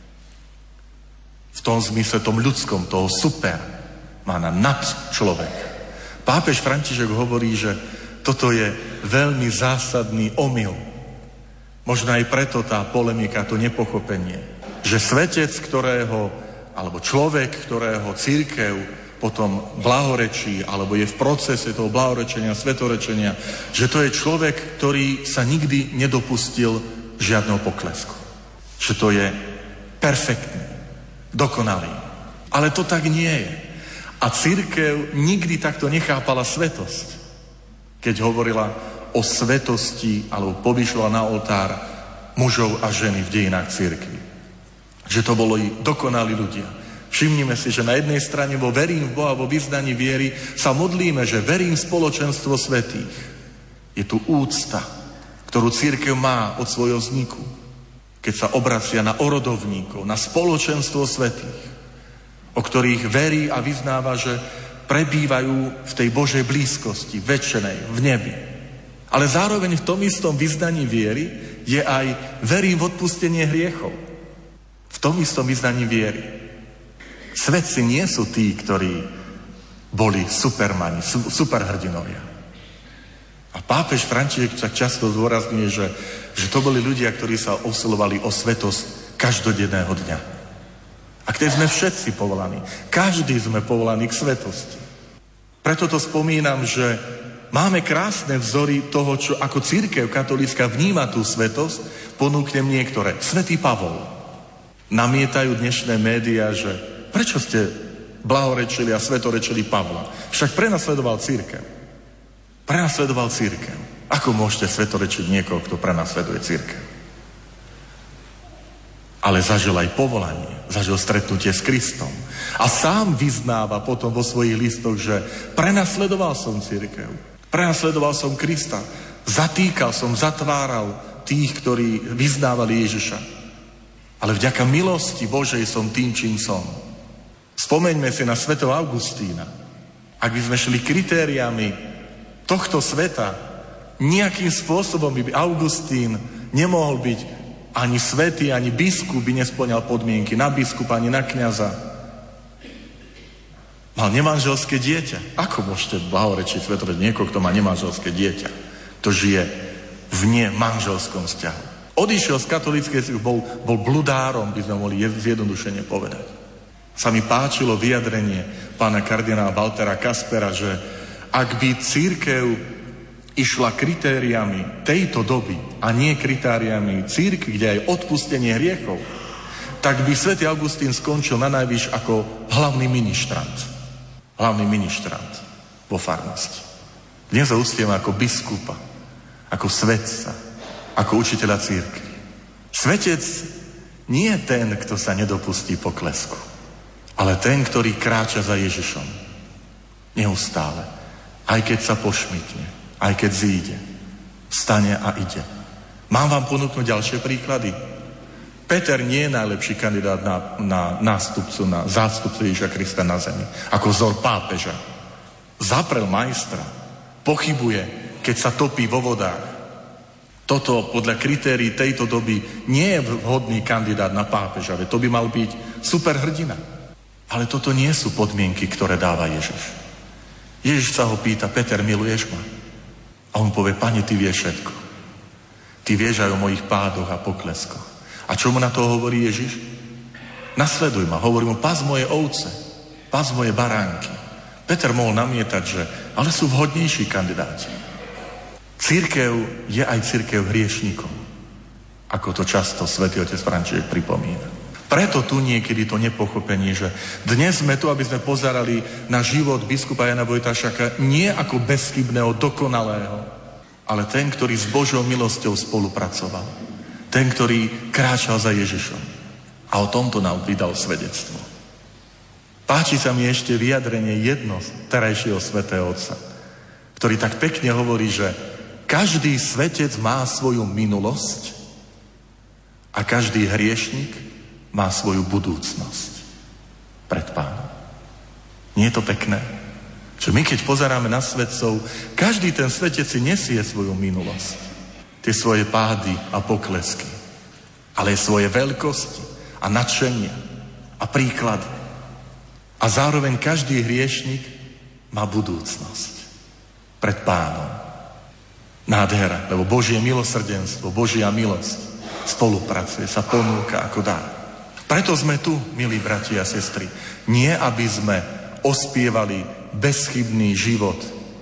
V tom zmysle, tom ľudskom, toho Supermana, nad človeka. Pápež František hovorí, že toto je veľmi zásadný omyl. Možno aj preto tá polemika, to nepochopenie, že svetec, alebo človek, ktorého cirkev potom blahorečí, alebo je v procese toho blahorečenia, svetorečenia, že to je človek, ktorý sa nikdy nedopustil žiadneho poklesku. Že to je perfektný, dokonalý. Ale to tak nie je. A cirkev nikdy takto nechápala svetosť, keď hovorila o svetosti alebo povyšovala na oltár mužov a ženy v dejinách cirkvi. Že to boli dokonalí ľudia. Všimnime si, že na jednej strane vo verím v Boha, vo vyznaní viery sa modlíme, že verím v spoločenstvo svätých. Je tu úcta, ktorú cirkev má od svojho vzniku, keď sa obracia na orodovníkov, na spoločenstvo svätých, o ktorých verí a vyznáva, že prebývajú v tej Božej blízkosti, večnej, v nebi. Ale zároveň v tom istom vyznaní viery je aj verím v odpustenie hriechov. V tom istom vyznaní viery. Svetci nie sú tí, ktorí boli supermani, superhrdinovia. A pápež František tak často zdôrazňuje, že to boli ľudia, ktorí sa usilovali o svetosť každodenného dňa. A keď sme všetci povolaní, každý sme povolaní k svetosti. Preto to spomínam, že máme krásne vzory toho, čo ako cirkev katolícka vníma tú svetosť, ponúknem niektoré. Svätý Pavol. Namietajú dnešné médiá, že prečo ste blahorečili a svetorečili Pavla? Však prenasledoval cirkev. Prenasledoval cirkev. Ako môžete svetorečiť niekoho, kto prenasleduje cirkev? Ale zažil aj povolanie, zažil stretnutie s Kristom. A sám vyznáva potom vo svojich listoch, že prenasledoval som cirkev, prenasledoval som Krista, zatýkal som, zatváral tých, ktorí vyznávali Ježiša. Ale vďaka milosti Božej som tým, čím som. Spomeňme si na svätého Augustína. Ak by sme šli kritériami tohto sveta, nejakým spôsobom by Augustín nemohol byť ani svätý, ani biskup by nespĺňal podmienky na biskupa, ani na kňaza. Mal nemanželské dieťa. Ako môžete blahorečiť svetorečiť niekoho, kto má nemanželské dieťa? To žije v nemanželskom vzťahu. Odišiel z katolíckej cirkvi, bol bludárom, by sme mohli zjednodušene povedať. Sa mi páčilo vyjadrenie pána kardinála Waltera Kaspera, že ak by cirkev išla kritériami tejto doby a nie kritériami cirkvi, kde aj odpustenie hriechov, tak by svätý Augustín skončil na najvyš ako hlavný ministrant. Hlavný ministrant vo farnosti. Dnes ho uctievame ako biskupa, ako svetca, ako učiteľa cirkvi. Svetec nie je ten, kto sa nedopustí poklesku, ale ten, ktorý kráča za Ježišom. Neustále. Aj keď sa pošmitne, aj keď zíde, vstane a ide. Mám vám ponúknuť ďalšie príklady? Peter nie je najlepší kandidát na nástupcu, na zástupcu Ježiša Krista na zemi. Ako vzor pápeža. Zaprel majstra. Pochybuje, keď sa topí vo vodách. Toto podľa kritérií tejto doby nie je vhodný kandidát na pápeža. To by mal byť superhrdina. Ale toto nie sú podmienky, ktoré dáva Ježiš. Ježiš sa ho pýta, Peter, miluješ ma? A on povie, Pane, ty vieš všetko. Ty vieš aj o mojich pádoch a pokleskoch. A čo mu na to hovorí Ježiš? Nasleduj ma. Hovorí mu, pás moje ovce, pás moje baránky. Peter mohol namietať, že ale sú vhodnejší kandidáti. Cirkev je aj cirkev hriešnikov. Ako to často svätý otec František pripomína. Preto tu niekedy to nepochopenie, že dnes sme tu, aby sme pozerali na život biskupa Jana Vojtašáka nie ako bezchybného, dokonalého, ale ten, ktorý s Božou milosťou spolupracoval. Ten, ktorý kráčal za Ježišom. A o tomto nám vydal svedectvo. Páči sa mi ešte vyjadrenie jedno terajšieho svätého Otca, ktorý tak pekne hovorí, že každý svetec má svoju minulosť a každý hriešnik má svoju budúcnosť pred Pánom. Nie je to pekné? Že my, keď pozeráme na svetcov, každý ten svetec si nesie svoju minulosť, tie svoje pády a poklesky, ale svoje veľkosti a nadšenia a príklady. A zároveň každý hriešnik má budúcnosť pred Pánom. Nádhera, lebo Božie milosrdenstvo, Božia milosť spolupracuje, sa ponúka ako dar. Preto sme tu, milí bratia a sestry, nie aby sme ospievali bezchybný život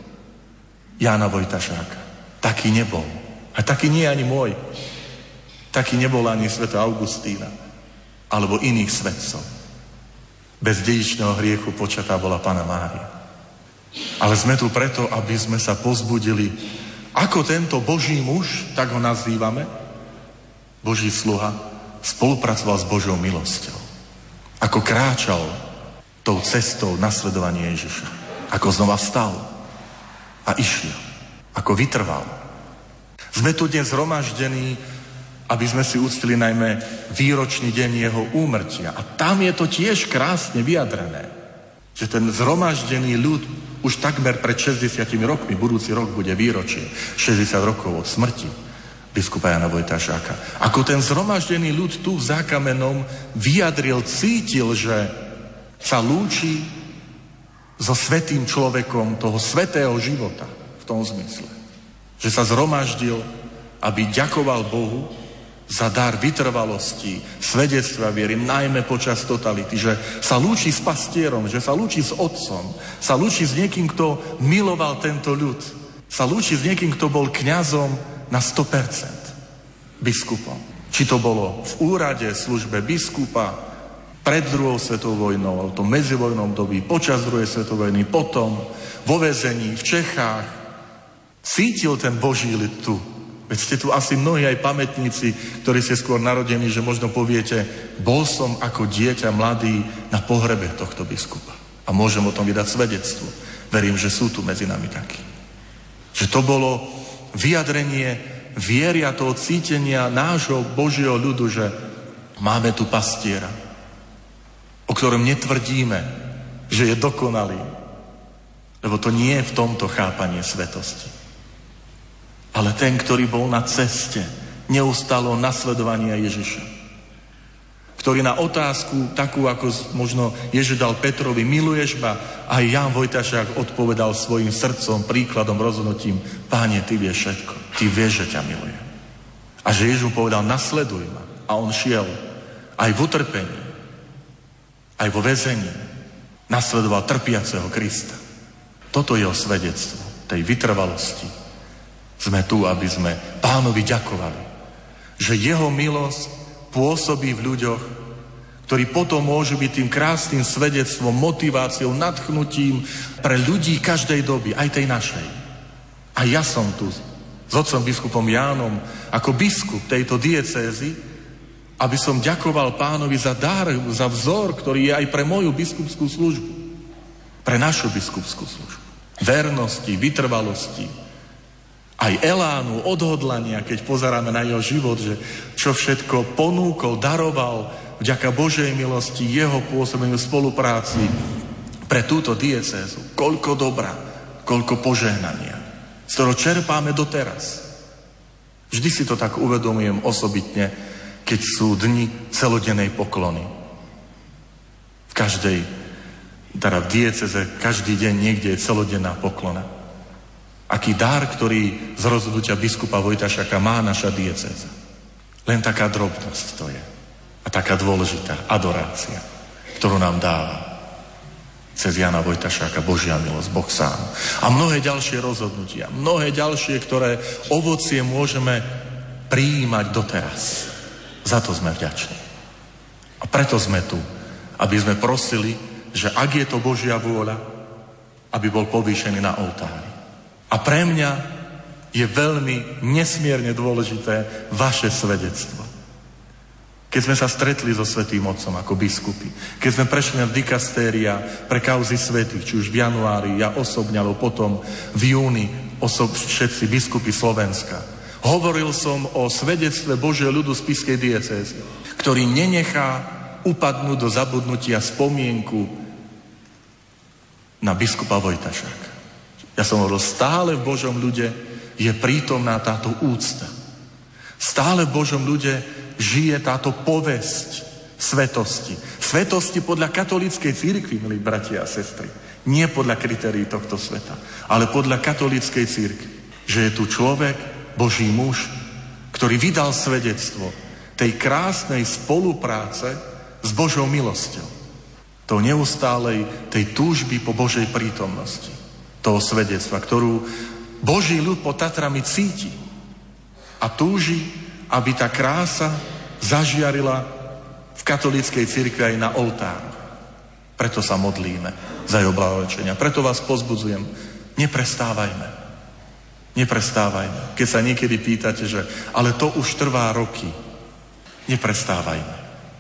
Jána Vojtašáka. Taký nebol. A taký nie ani môj. Taký nebol ani svätá Augustína alebo iných svätcov. Bez dedičného hriechu počatá bola Panna Mária. Ale sme tu preto, aby sme sa povzbudili, ako tento Boží muž, tak ho nazývame, Boží sluha, spolupracoval s Božou milosťou. Ako kráčal tou cestou nasledovania Ježiša. Ako znova vstal a išiel. Ako vytrval. Sme tu dnes zhromaždení, aby sme si uctili najmä výročný deň jeho úmrtia. A tam je to tiež krásne vyjadrené, že ten zhromaždený ľud už takmer pred 60 rokmi, budúci rok bude výročie, 60 rokov od smrti biskupa Jána Vojtašáka. Ako ten zhromaždený ľud tu v Zákamenom vyjadril, cítil, že sa lúči so svätým človekom toho svätého života v tom zmysle. Že sa zhromaždil, aby ďakoval Bohu za dar vytrvalosti, svedectva viery, najmä počas totality, že sa lúči s pastierom, že sa lúči s otcom, sa lúči s niekým, kto miloval tento ľud, sa lúči s niekým, kto bol kňazom na 100%, biskupom. Či to bolo v úrade, službe biskupa, pred druhou svetovou vojnou, alebo to medzivojnom dobí, počas druhej svetovej vojny, potom vo väzení, v Čechách. Cítil ten Boží ľud tu. Veď ste tu asi mnohí aj pamätníci, ktorí ste skôr narodení, že možno poviete, bol som ako dieťa mladý na pohrebe tohto biskupa. A môžem o tom vydať svedectvo. Verím, že sú tu medzi nami takí. Že to bolo vyjadrenie viery a toho cítenia nášho Božieho ľudu, že máme tu pastiera, o ktorom netvrdíme, že je dokonalý. Lebo to nie je v tomto chápanie svetosti. Ale ten, ktorý bol na ceste neustáleho nasledovania Ježiša. Ktorý na otázku, takú ako možno Ježiš dal Petrovi, miluješ ma? Aj Ján Vojtašák odpovedal svojim srdcom, príkladom, rozhodnutím, Páne, ty vieš všetko. Ty vieš, že ťa milujem. A že Ježiš mu povedal, nasleduj ma. A on šiel aj v utrpení, aj vo väzení. Nasledoval trpiaceho Krista. Toto je o svedectvo tej vytrvalosti. Sme tu, aby sme Pánovi ďakovali, že jeho milosť pôsobí v ľuďoch, ktorí potom môžu byť tým krásnym svedectvom, motiváciou, nadchnutím pre ľudí každej doby, aj tej našej. A ja som tu s otcom biskupom Jánom ako biskup tejto diecézy, aby som ďakoval Pánovi za dar, za vzor, ktorý je aj pre moju biskupskú službu, pre našu biskupskú službu. Vernosti, vytrvalosti, aj elánu, odhodlania, keď pozeráme na jeho život, že čo všetko ponúkol, daroval vďaka Božej milosti, jeho pôsobeniu spolupráci pre túto diecézu. Koľko dobra, koľko požehnania, z ktorého čerpáme doteraz. Vždy si to tak uvedomujem osobitne, keď sú dni celodennej poklony. V každej, teda v diecéze, každý deň niekde je celodenná poklona. Aký dar, ktorý z rozhodnutia biskupa Vojtašáka má naša diecéza. Len taká drobnosť to je. A taká dôležitá adorácia, ktorú nám dáva cez Jána Vojtašáka Božia milosť, Boh sám. A mnohé ďalšie rozhodnutia, mnohé ďalšie, ktoré ovocie môžeme prijímať doteraz. Za to sme vďační. A preto sme tu, aby sme prosili, že ak je to Božia vôľa, aby bol povýšený na oltári. A pre mňa je veľmi nesmierne dôležité vaše svedectvo. Keď sme sa stretli so Svätým Otcom ako biskupy, keď sme prešli na dikastéria pre kauzy svätých, či už v januári, ja osobne, alebo potom v júni, všetci biskupy Slovenska. Hovoril som o svedectve Božieho ľudu z Spišskej diecézy, ktorý nenechá upadnúť do zabudnutia spomienku na biskupa Vojtašáka. Ja som hovoril, stále v Božom ľude je prítomná táto úcta. Stále v Božom ľude žije táto povesť svetosti. Svetosti podľa katolíckej cirkvi, milí bratia a sestry. Nie podľa kritérií tohto sveta, ale podľa katolíckej cirkvi. Že je tu človek, Boží muž, ktorý vydal svedectvo tej krásnej spolupráce s Božou milosťou. Tou neustálej, tej túžby po Božej prítomnosti. Toho svedectva, ktorú Boží ľud pod Tatrami cíti a túži, aby tá krása zažiarila v katolíckej cirkvi aj na oltáru. Preto sa modlíme za jeho blahovrečenia. Preto vás pozbudzujem, neprestávajme. Neprestávajme. Keď sa niekedy pýtate, že ale to už trvá roky, neprestávajme.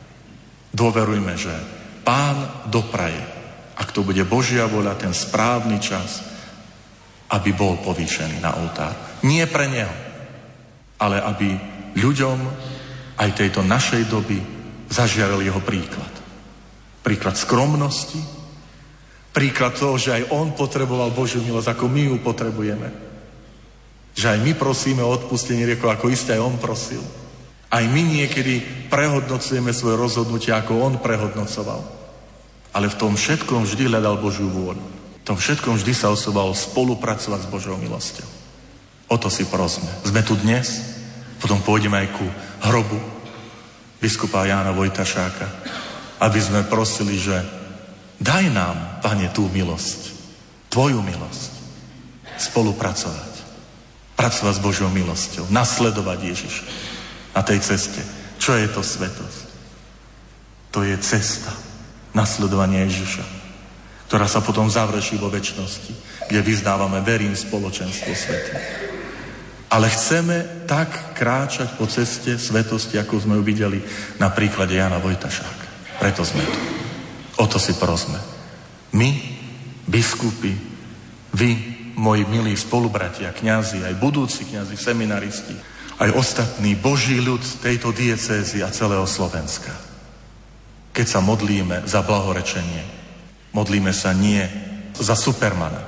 Dôverujme, že Pán dopraje, ak to bude Božia voľa, ten správny čas, aby bol povýšený na oltár. Nie pre neho, ale aby ľuďom aj tejto našej doby zažiaril jeho príklad. Príklad skromnosti, príklad toho, že aj on potreboval Božiu milosť, ako my ju potrebujeme. Že aj my prosíme o odpustenie riekov, ako isté aj on prosil. Aj my niekedy prehodnocujeme svoje rozhodnutie, ako on prehodnocoval. Ale v tom všetkom vždy hľadal Božiu vôľu. V tom všetkom vždy sa osoval spolupracovať s Božou milosťou. O to si prosme. Sme tu dnes, potom pôjdeme aj ku hrobu biskupa Jána Vojtašáka, aby sme prosili, že daj nám, Pane, tú milosť, tvoju milosť, spolupracovať, pracovať s Božou milosťou, nasledovať Ježiša na tej ceste. Čo je to svetosť? To je cesta nasledovania Ježiša, ktorá sa potom završí vo večnosti, kde vyznávame, verím, spoločenstvo svätých. Ale chceme tak kráčať po ceste svetosti, ako sme ju videli na príklade Jána Vojtašáka. Preto sme tu. O to si prosme. My, biskupy, vy, moji milí spolubratia, kňazi, aj budúci kňazi, seminaristi, aj ostatný Boží ľud tejto diecézy a celého Slovenska. Keď sa modlíme za blahorečenie, modlíme sa nie za Supermana,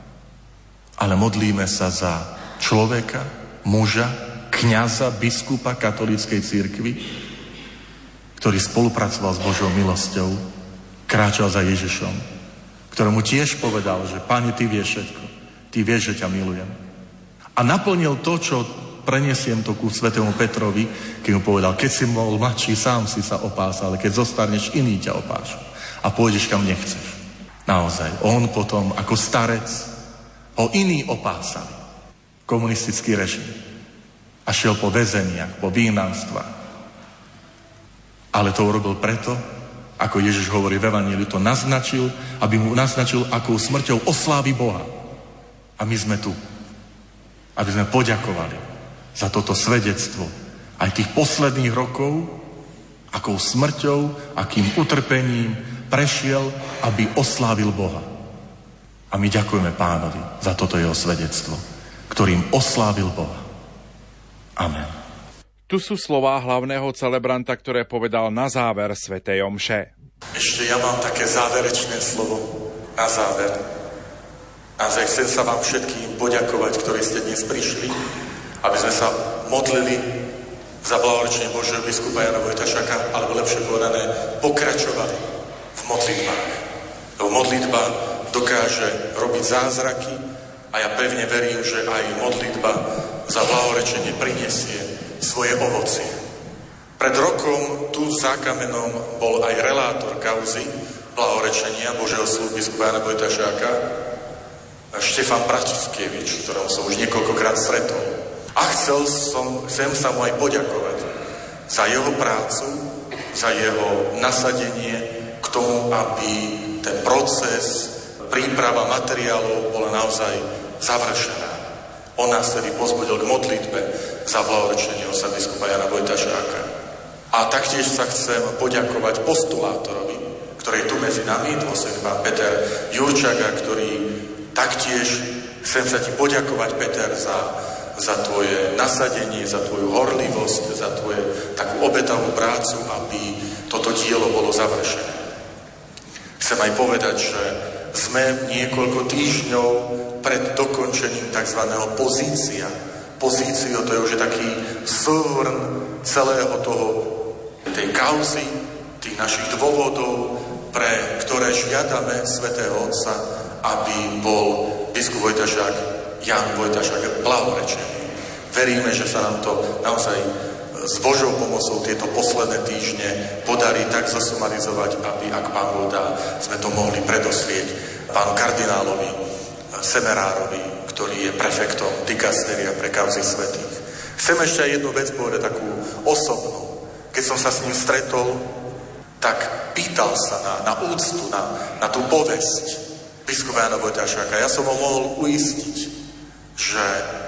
ale modlíme sa za človeka, muža, kňaza, biskupa katolíckej cirkvi, ktorý spolupracoval s Božou milosťou, kráčal za Ježišom, ktorému tiež povedal, že Pane, ty vieš všetko, ty vieš, že ťa milujem. A naplnil to, čo prenesiem to ku svätému Petrovi, keď mu povedal, keď si bol mladší, sám si sa opásal, ale keď zostarneš, iný ťa opášu a pôjdeš kam nechceš. Naozaj, on potom ako starec ho iní opásali. Komunistický režim. A šiel po väzeniach, po výhnanstvách. Ale to urobil preto, ako Ježiš hovorí v Evanjeliu, to naznačil, aby mu naznačil, akou smrťou oslávi Boha. A my sme tu. Aby sme poďakovali za toto svedectvo aj tých posledných rokov, akou smrťou, akým utrpením prešiel, aby oslávil Boha. A my ďakujeme Pánovi za toto jeho svedectvo, ktorým oslávil Boha. Amen. Tu sú slová hlavného celebranta, ktoré povedal na záver svätej omše. Ešte ja mám také záverečné slovo na záver. A chcem sa vám všetkým poďakovať, ktorí ste dnes prišli, aby sme sa modlili za blahorečenie Božieho biskupa Jana Vojtašáka, alebo lepšie povedané, pokračovali v modlitbách. Lebo modlitba dokáže robiť zázraky a ja pevne verím, že aj modlitba za blahorečenie prinesie svoje ovocie. Pred rokom tu za Kamenom bol aj relátor kauzy blahorečenia Božieho sluhu biskupa Jana Vojtašáka, Štefan Pračkievič, ktorom som už niekoľkokrát stretol. A chcem sa mu aj poďakovať za jeho prácu, za jeho nasadenie k tomu, aby ten proces, príprava materiálov bola naozaj završená. On nás tedy pozbudil k modlitbe za blahorečenie osa biskupa Jana Vojtašáka. A taktiež sa chcem poďakovať postulátorovi, ktorý je tu medzi nami, dôsledný pán Peter Jurčaga, ktorý taktiež, chcem sa ti poďakovať, Peter, za tvoje nasadenie, za tvoju horlivosť, za tvoju takú obetavú prácu, aby toto dielo bolo završené. Chcem aj povedať, že sme niekoľko týždňov pred dokončením tzv. Pozícia. Pozício, to je už taký súhrn celého tej kauzy, tých našich dôvodov, pre ktoré žiadame svätého Otca, aby bol biskup Vojtašák, Ján Vojtašák blahorečený. Veríme, že sa nám to naozaj s Božou pomocou tieto posledné týždne podarí tak zasumarizovať, aby, ak Pán Boh dá, sme to mohli predostrieť pánu kardinálovi Semerárovi, ktorý je prefektom dikasteria pre kauzy svätých. Chcem ešte aj jednu vec povedať, takú osobnú. Keď som sa s ním stretol, tak pýtal sa na úctu, na tú povesť biskupa Jana Vojtašáka. Ja som ho mohol uistiť, že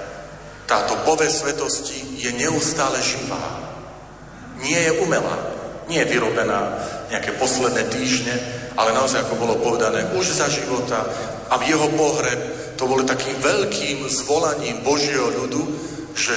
táto povesť svetosti je neustále živá. Nie je umelá, nie je vyrobená nejaké posledné týždne, ale naozaj, ako bolo povedané, už za života, a v jeho pohreb to bolo takým veľkým zvolaním Božieho ľudu, že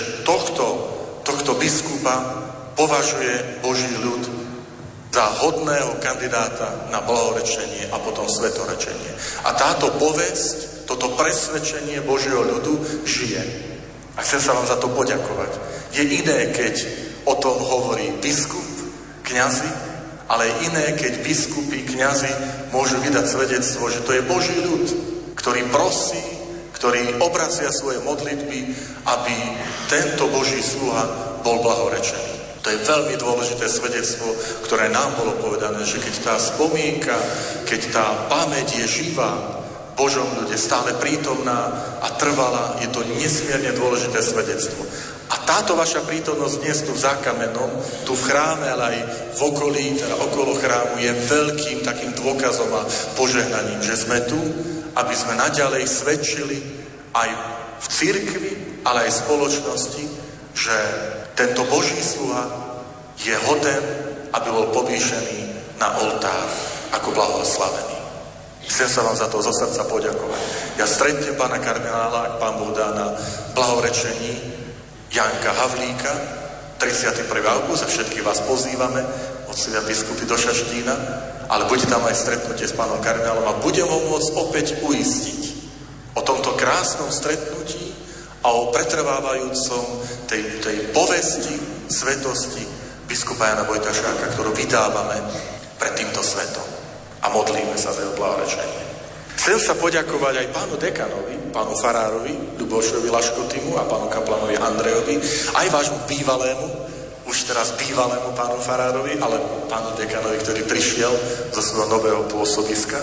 tohto biskupa považuje Boží ľud za hodného kandidáta na blahorečenie a potom svetorečenie. A táto povesť, toto presvedčenie Božieho ľudu žije. A chcem sa vám za to poďakovať. Je iné, keď o tom hovorí biskup, kňazi, ale je iné, keď biskupy, kňazi môžu vydať svedectvo, že to je Boží ľud, ktorý prosí, ktorý obracia svoje modlitby, aby tento Boží sluha bol blahorečený. To je veľmi dôležité svedectvo, ktoré nám bolo povedané, že keď tá spomienka, keď tá pamäť je živá, Božom ľude stále prítomná a trvalá, je to nesmierne dôležité svedectvo. A táto vaša prítomnosť dnes tu v Zákamenom, tu v chráme, ale aj v okolí, teda okolo chrámu, je veľkým takým dôkazom a požehnaním, že sme tu, aby sme naďalej svedčili aj v cirkvi, ale aj v spoločnosti, že tento Boží sluha je hoden, aby bol povýšený na oltár ako blahoslavený. Chcem sa vám za to zo srdca poďakovať. Ja stretnem pána kardinála, ak pán Boh dá, na blahorečení Janka Havlíka, 31. august, a všetkých vás pozývame, otcovia biskupy do Šaštína, ale bude tam aj stretnutie s pánom kardinálom a budem ho môcť opäť uistiť o tomto krásnom stretnutí a o pretrvávajúcom tej povesti, svetosti biskupa Jana Vojtašáka, ktorú vydávame pred týmto svetom. A modlíme sa za jeho blahorečenie. Chcem sa poďakovať aj pánu dekanovi, pánu farárovi, Ľubošovi Laškotimu a pánu kaplanovi Andrejovi, aj vášmu bývalému, už teraz bývalému pánu farárovi, ale pánu dekanovi, ktorý prišiel zo svojho nového pôsobiska,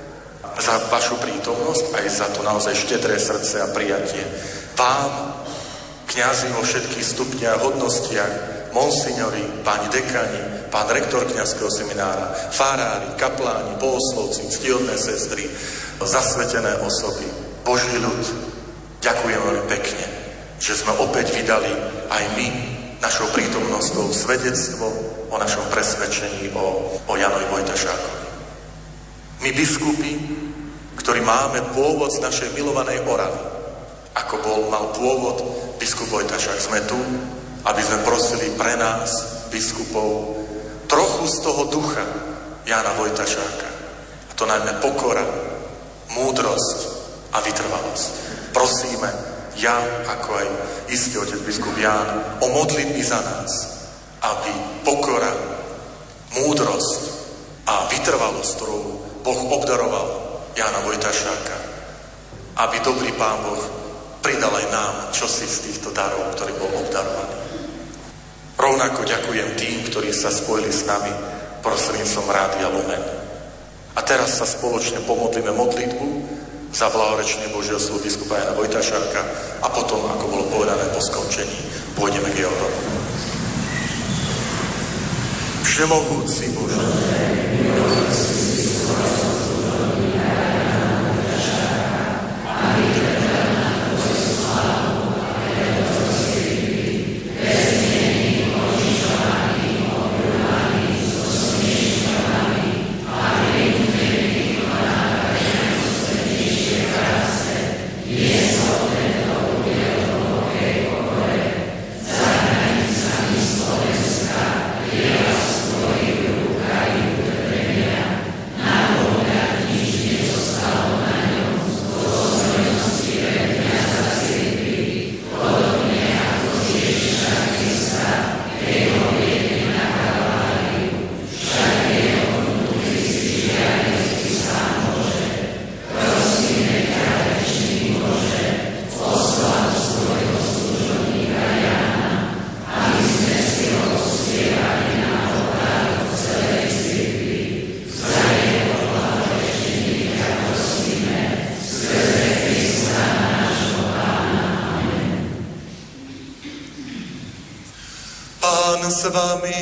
za vašu prítomnosť, aj za to naozaj štedré srdce a prijatie. Vám, kňazi vo všetkých stupniach, hodnostiach, monsignori, páni dekani, pán rektor kňazského seminára, farári, kapláni, bohoslovci, ctihodné sestry, zasvetené osoby, Boží ľud, ďakujem veľmi pekne, že sme opäť vydali aj my našou prítomnosťou svedectvo o našom presvedčení o Janovi Vojtašákovi. My biskupy, ktorí máme pôvod z našej milovanej Oravy, ako mal pôvod biskup Vojtašák, sme tu, aby sme prosili pre nás, biskupov, trochu z toho ducha Jána Vojtašáka. A to najmä pokora, múdrosť a vytrvalosť. Prosíme, ja, ako aj istý otec biskup Ján, o modlitby za nás, aby pokora, múdrosť a vytrvalosť, ktorou Boh obdaroval Jána Vojtašáka, aby dobrý Pán Boh pridal aj nám čosi z týchto darov, ktorý bol obdarovaný. Rovnako ďakujem tým, ktorí sa spojili s nami prostredníctvom Rádia Lumen. A teraz sa spoločne pomodlíme modlitbu za blahorečenie Božieho sluhu biskupa Jana Vojtašáka a potom, ako bolo povedané po skončení, pôjdeme k jeho domu. Všemohúci Bože, Pán s vami.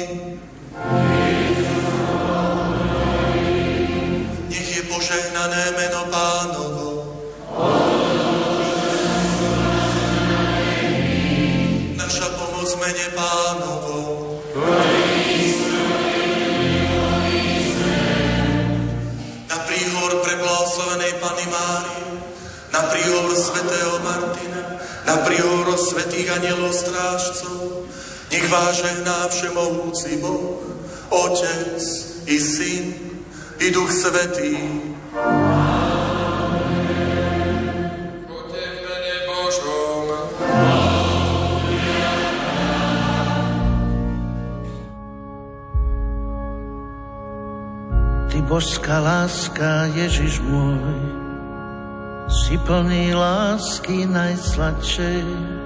Nech je požehnané meno Pánovo. Naša pomoc v mene Pánovo. Na príhor preblahoslavenej Panny Márie, na príhor svätého Martina, na príhor svätých anielov strážcov, nech vás žehná všemohúci Boh, Otec i Syn i Duch Svätý. Choďte v mene Božom. Ty božská láska, Ježiš môj, si plný lásky najsladšej.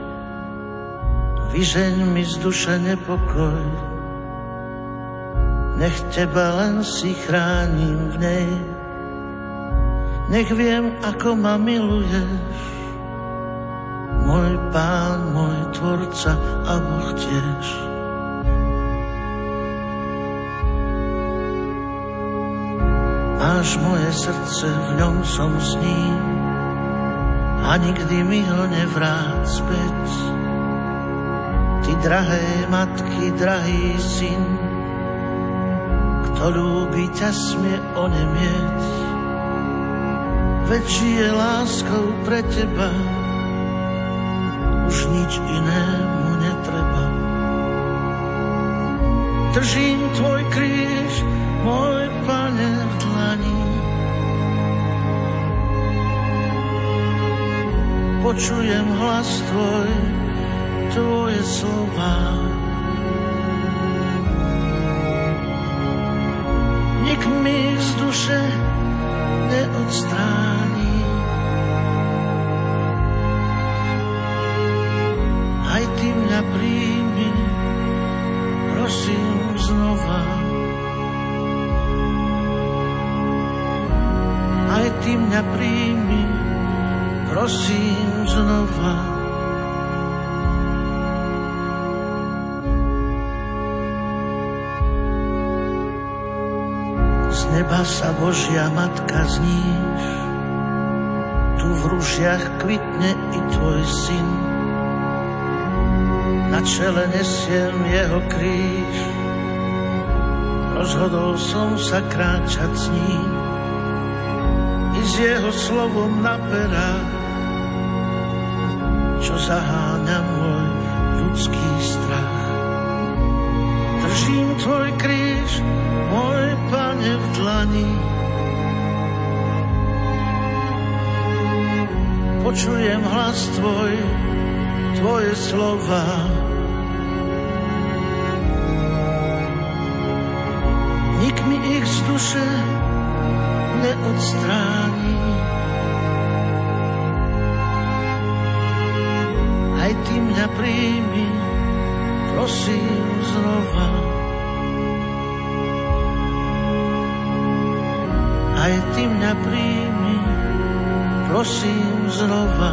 Vyžeň mi z duše nepokoj, nech teba len si chránim v nej. Nech viem, ako ma miluješ, môj Pán, môj Tvorca a Boh tiež. Máš moje srdce, v ňom som s ním a nikdy mi ho nevráť späť. Ty drahé matky, drahý syn, kto ľúbi ťa smie onemieť, veď žije láskou pre teba, už nič inému netreba. Držím tvoj kríž, môj Pane, v dlani. Počujem hlas tvoj, tvoje slova. Nik mi ich z duše neodstráni. Aj ty mňa príjmi, prosím znova. Aj ty mňa príjmi, prosím znova. Z neba sa Božia Matka zníš, tu v ružiach kvitne i tvoj syn. Na čele nesiem jeho kríž, rozhodol som sa kráčať s ním. I s jeho slovom na perách, čo zaháňa môj ľudský strach. Držím tvoj kríž, môj Pane, v dlani. Počujem hlas tvoj, tvoje slova. Nik mi ich z duše neodstráni. Aj ty mňa príjmi, prosím znova. Aj ty mňa príjmi, prosím znova.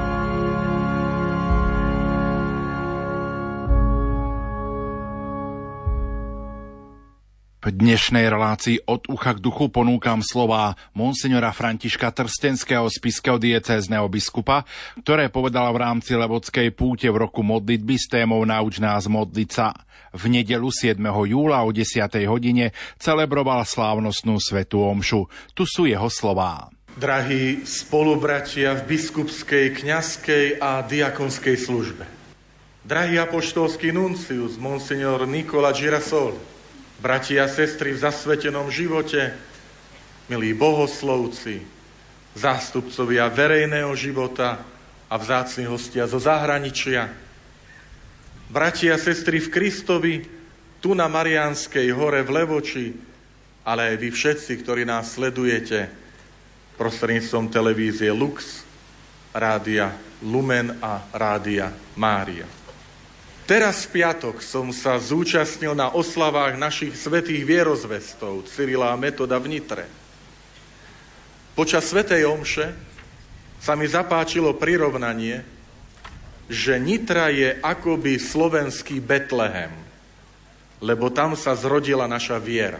V dnešnej relácii Od ucha k duchu ponúkam slová monsignora Františka Trstenského, spišského diecézneho biskupa, ktoré povedala v rámci Levodskej púte v roku modlitby s témou Nauč nás modliť sa. V nedeľu 7. júla o 10. hodine celebroval slávnostnú svätú omšu. Tu sú jeho slová. Drahí spolubratia v biskupskej, kňazskej a diakonskej službe. Drahý apoštolský nuncius, monsignor Nicola Girasoli, bratia a sestry v zasvetenom živote, milí bohoslovci, zástupcovia verejného života a vzácni hostia zo zahraničia, bratia a sestry v Kristovi, tu na Mariánskej hore v Levoči, ale aj vy všetci, ktorí nás sledujete prostredníctvom televízie Lux, rádia Lumen a rádia Mária. Teraz v piatok som sa zúčastnil na oslavách našich svätých vierozvestov Cyrila a Metoda v Nitre. Počas svätej omše sa mi zapáčilo prirovnanie, že Nitra je akoby slovenský Betlehem. lebo tam sa zrodila naša viera.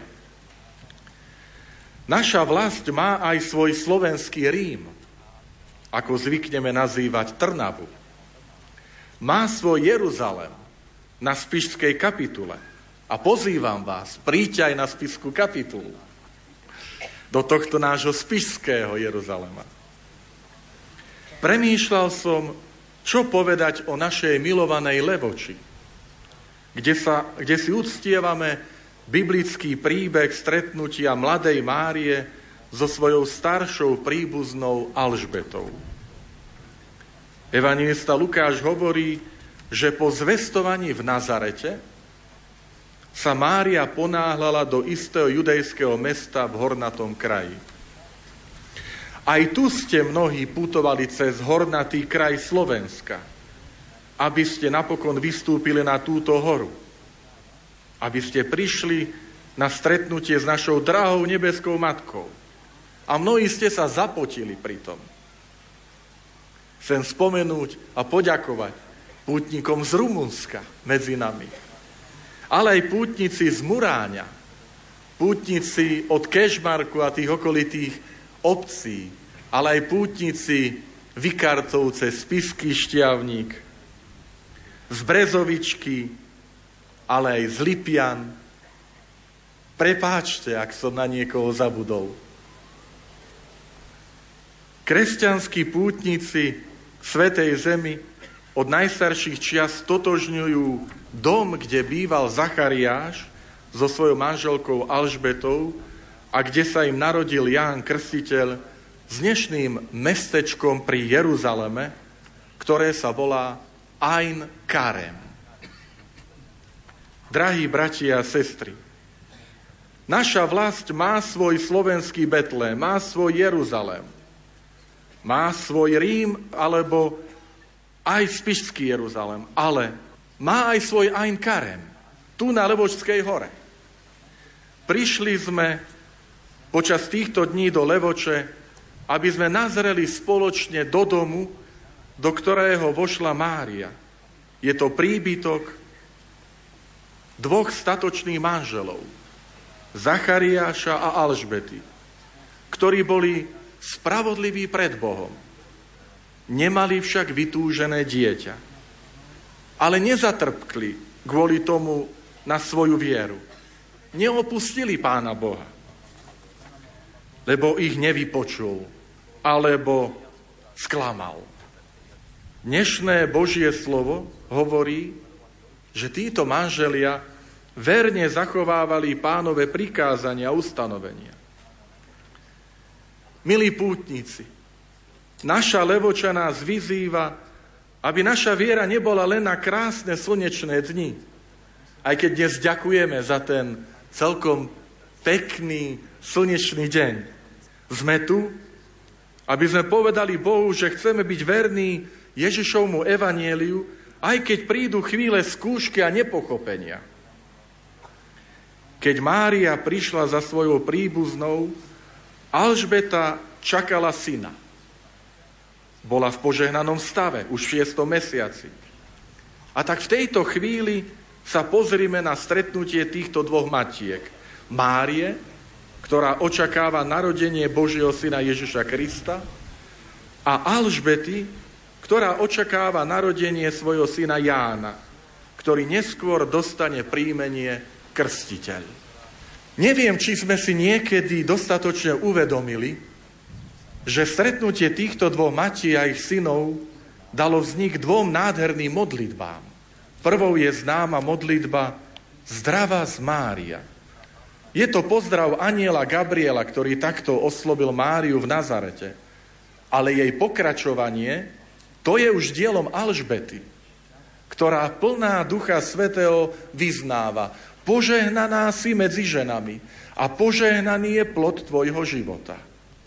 Naša vlast má aj svoj slovenský Rím, ako zvykneme nazývať Trnavu. Má svoj Jeruzalém na Spišskej kapitule. A pozývam vás, príďte aj na Spišskú kapitulu, do tohto nášho Spišského Jeruzalema. Premýšľal som, čo povedať o našej milovanej Levoči, kde si uctievame biblický príbeh stretnutia mladej Márie so svojou staršou príbuznou Alžbetou. Evanjelista Lukáš hovorí, že po zvestovaní v Nazarete sa Mária ponáhľala do istého judejského mesta v hornatom kraji. Aj tu ste mnohí putovali cez hornatý kraj Slovenska, aby ste napokon vystúpili na túto horu. Aby ste prišli na stretnutie s našou drahou nebeskou matkou. A mnohí ste sa zapotili pri tom. Chcem spomenúť a poďakovať pútnikom z Rumunska medzi nami. Ale aj pútnici z Muráňa, pútnici od Kežmarku a tých okolitých obcí, ale aj pútnici Vikartovce, Spišský Štiavnik, z Brezovičky, ale aj z Lipian. Prepáčte, ak som na niekoho zabudol. Kresťanskí pútnici Svätej Zemi od najstarších čias totožňujú dom, kde býval Zachariáš so svojou manželkou Alžbetou a kde sa im narodil Ján Krstiteľ s dnešným mestečkom pri Jeruzaleme, ktoré sa volá Ain Karem. Drahí bratia a sestry, naša vlast má svoj slovenský Betlém, má svoj Jeruzalém, má svoj Rím, alebo aj Spišský Jeruzalém, ale má aj svoj Ain Karem, tu na Levočskej hore. Prišli sme počas týchto dní do Levoče, aby sme nazreli spoločne do domu, do ktorého vošla Mária. Je to príbytok dvoch statočných manželov, Zachariáša a Alžbety, ktorí boli spravodliví pred Bohom. Nemali však vytúžené dieťa, ale nezatrpkli kvôli tomu na svoju vieru. Neopustili Pána Boha, lebo ich nevypočul, alebo sklamal. Dnešné Božie slovo hovorí, že títo manželia verne zachovávali Pánove prikázania a ustanovenia. Milí pútnici, naša Levoča nás vyzýva, aby naša viera nebola len na krásne slnečné dni, aj keď dnes ďakujeme za ten celkom pekný slnečný deň. Sme tu, aby sme povedali Bohu, že chceme byť verní Ježišovmu evanjeliu, aj keď prídu chvíle skúšky a nepochopenia. Keď Mária prišla za svojou príbuznou, Alžbeta čakala syna. Bola v požehnanom stave, už v 6. mesiaci. A tak v tejto chvíli sa pozrime na stretnutie týchto dvoch matiek. Márie, ktorá očakáva narodenie Božieho syna Ježiša Krista, a Alžbety, ktorá očakáva narodenie svojho syna Jána, ktorý neskôr dostane príjmenie Krstiteľ. Neviem, či sme si niekedy dostatočne uvedomili, že stretnutie týchto dvoch matí a ich synov dalo vznik dvom nádherným modlitbám. Prvou je známa modlitba Zdravá z Mária. Je to pozdrav anjela Gabriela, ktorý takto oslovil Máriu v Nazarete. Ale jej pokračovanie, to je už dielom Alžbety, ktorá plná Ducha Svätého vyznáva: požehnaná si medzi ženami a požehnaný je plod tvojho života.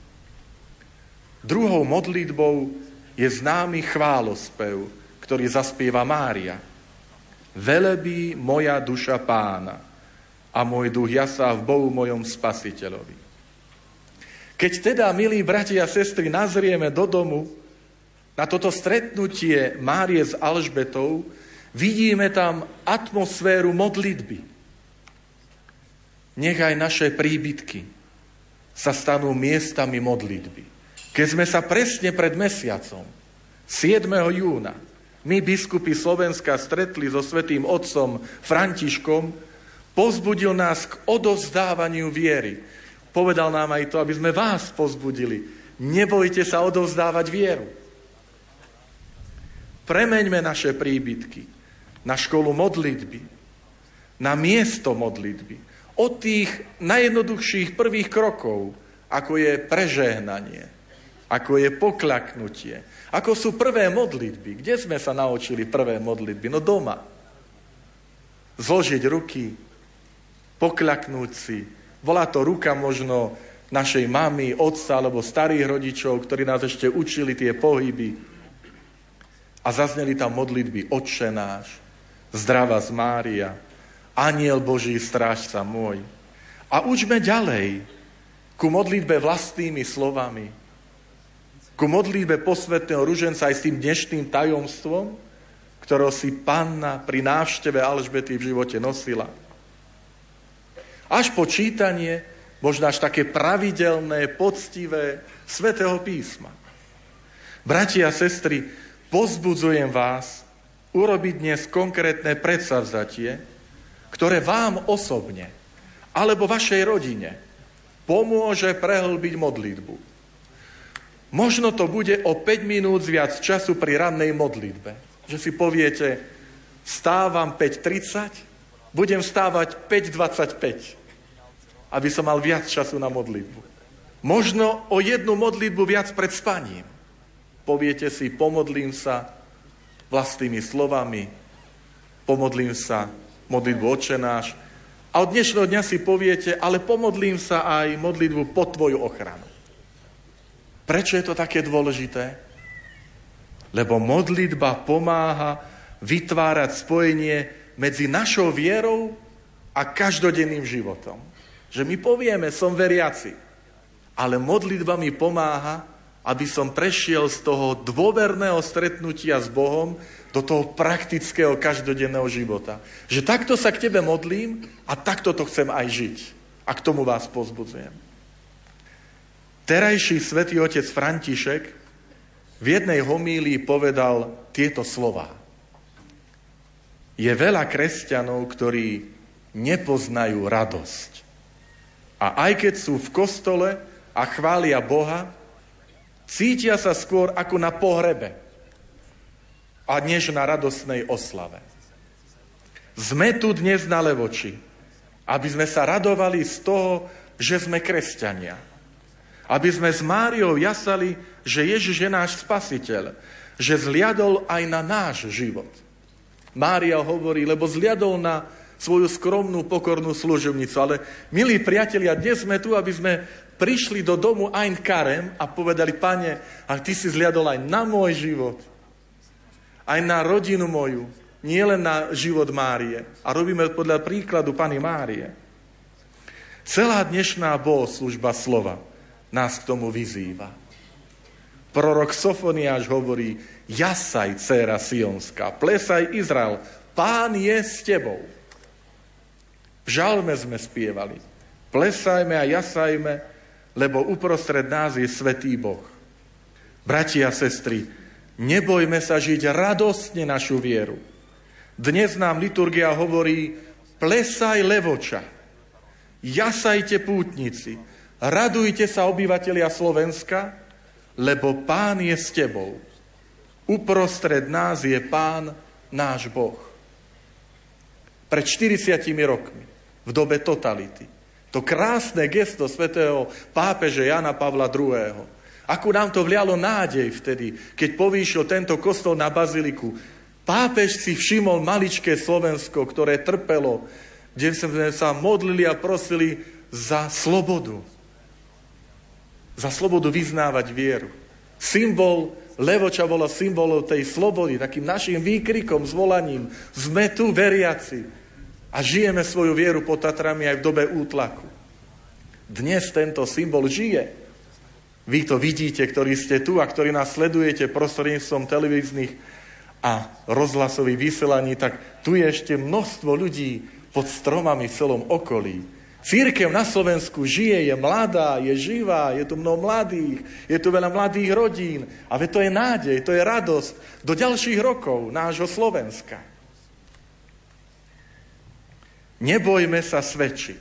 Druhou modlitbou je známy chválospev, ktorý zaspieva Mária. Velebí moja duša Pána a môj duch jasá v Bohu mojom Spasiteľovi. Keď teda, milí bratia a sestry, nazrieme do domu na toto stretnutie Márie s Alžbetou, vidíme tam atmosféru modlitby. Nech aj naše príbytky sa stanú miestami modlitby. Keď sme sa presne pred mesiacom, 7. júna, my biskupy Slovenska stretli so svätým otcom Františkom, povzbudil nás k odovzdávaniu viery. Povedal nám aj to, aby sme vás povzbudili. Nebojte sa odovzdávať vieru. Premeňme naše príbytky na školu modlitby, na miesto modlitby. Od tých najjednoduchších prvých krokov, ako je prežehnanie, ako je pokľaknutie, ako sú prvé modlitby. Kde sme sa naučili prvé modlitby? No doma. Zložiť ruky, pokľaknúť si. Bola to ruka možno našej mamy, otca alebo starých rodičov, ktorí nás ešte učili tie pohyby. A zazneli tam modlitby Otče náš, zdravás Mária, Anjel Boží, strážca môj. A učme ďalej ku modlitbe vlastnými slovami, ku modlitbe posvätného ruženca aj s tým dnešným tajomstvom, ktorého si Panna pri návšteve Alžbety v živote nosila. Až po čítanie, možno až také pravidelné, poctivé svätého písma. Bratia a sestry, povzbudzujem vás urobiť dnes konkrétne predsavzatie, ktoré vám osobne alebo vašej rodine pomôže prehlbiť modlitbu. Možno to bude o 5 minút viac času pri rannej modlitbe. Že si poviete, vstávam 5:30, budem vstávať 5:25, aby som mal viac času na modlitbu. Možno o jednu modlitbu viac pred spaním. Poviete si, pomodlím sa vlastnými slovami, pomodlím sa modlitbu Otče náš. A od dnešného dňa si poviete, ale pomodlím sa aj modlitbu pod tvoju ochranu. Prečo je to také dôležité? Lebo modlitba pomáha vytvárať spojenie medzi našou vierou a každodenným životom. Že my povieme, som veriaci, ale modlitba mi pomáha, aby som prešiel z toho dôverného stretnutia s Bohom do toho praktického každodenného života. Že takto sa k tebe modlím a takto to chcem aj žiť. A k tomu vás povzbudzujem. Terajší svätý otec František v jednej homílii povedal tieto slová. Je veľa kresťanov, ktorí nepoznajú radosť. A aj keď sú v kostole a chvália Boha, cítia sa skôr ako na pohrebe a než na radostnej oslave. Sme tu dnes na Levoči, aby sme sa radovali z toho, že sme kresťania. Aby sme s Máriou jasali, že Ježiš je náš spasiteľ, že zliadol aj na náš život. Mária hovorí, lebo zliadol na svoju skromnú, pokornú služobnicu. Ale, milí priatelia, dnes sme tu, aby sme prišli do domu Ein Karem a povedali, Pane, a ty si zliadol aj na môj život, aj na rodinu moju, nie len na život Márie. A robíme podľa príkladu Panny Márie. Celá dnešná bohoslužba slova nás k tomu vyzýva. Prorok Sofoniáš hovorí, jasaj, dcéra Sionská, plesaj Izrael, Pán je s tebou. V žalme sme spievali, plesajme a jasajme, lebo uprostred nás je svätý Boh. Bratia a sestry, nebojme sa žiť radostne našu vieru. Dnes nám liturgia hovorí, plesaj Levoča, jasajte pútnici, radujte sa obyvatelia Slovenska, lebo Pán je s tebou. Uprostred nás je Pán, náš Boh. Pred 40 rokmi, v dobe totality, to krásne gesto svätého pápeže Jana Pavla II. Ako nám to vlialo nádej vtedy, keď povýšil tento kostol na baziliku. Pápež si všimol maličké Slovensko, ktoré trpelo, kde sme sa modlili a prosili za slobodu. Za slobodu vyznávať vieru. Symbol Levoča bolo symbolom tej slobody, takým našim výkrikom, zvolaním. Sme tu veriaci a žijeme svoju vieru pod Tatrami aj v dobe útlaku. Dnes tento symbol žije. Vy to vidíte, ktorí ste tu a ktorí nás sledujete prostredníctvom televíznych a rozhlasových vysielaní, tak tu je ešte množstvo ľudí pod stromami v celom okolí. Cirkev na Slovensku žije, je mladá, je živá, je tu mnoho mladých, je tu veľa mladých rodín. A to je nádej, to je radosť do ďalších rokov nášho Slovenska. Nebojme sa svedčiť.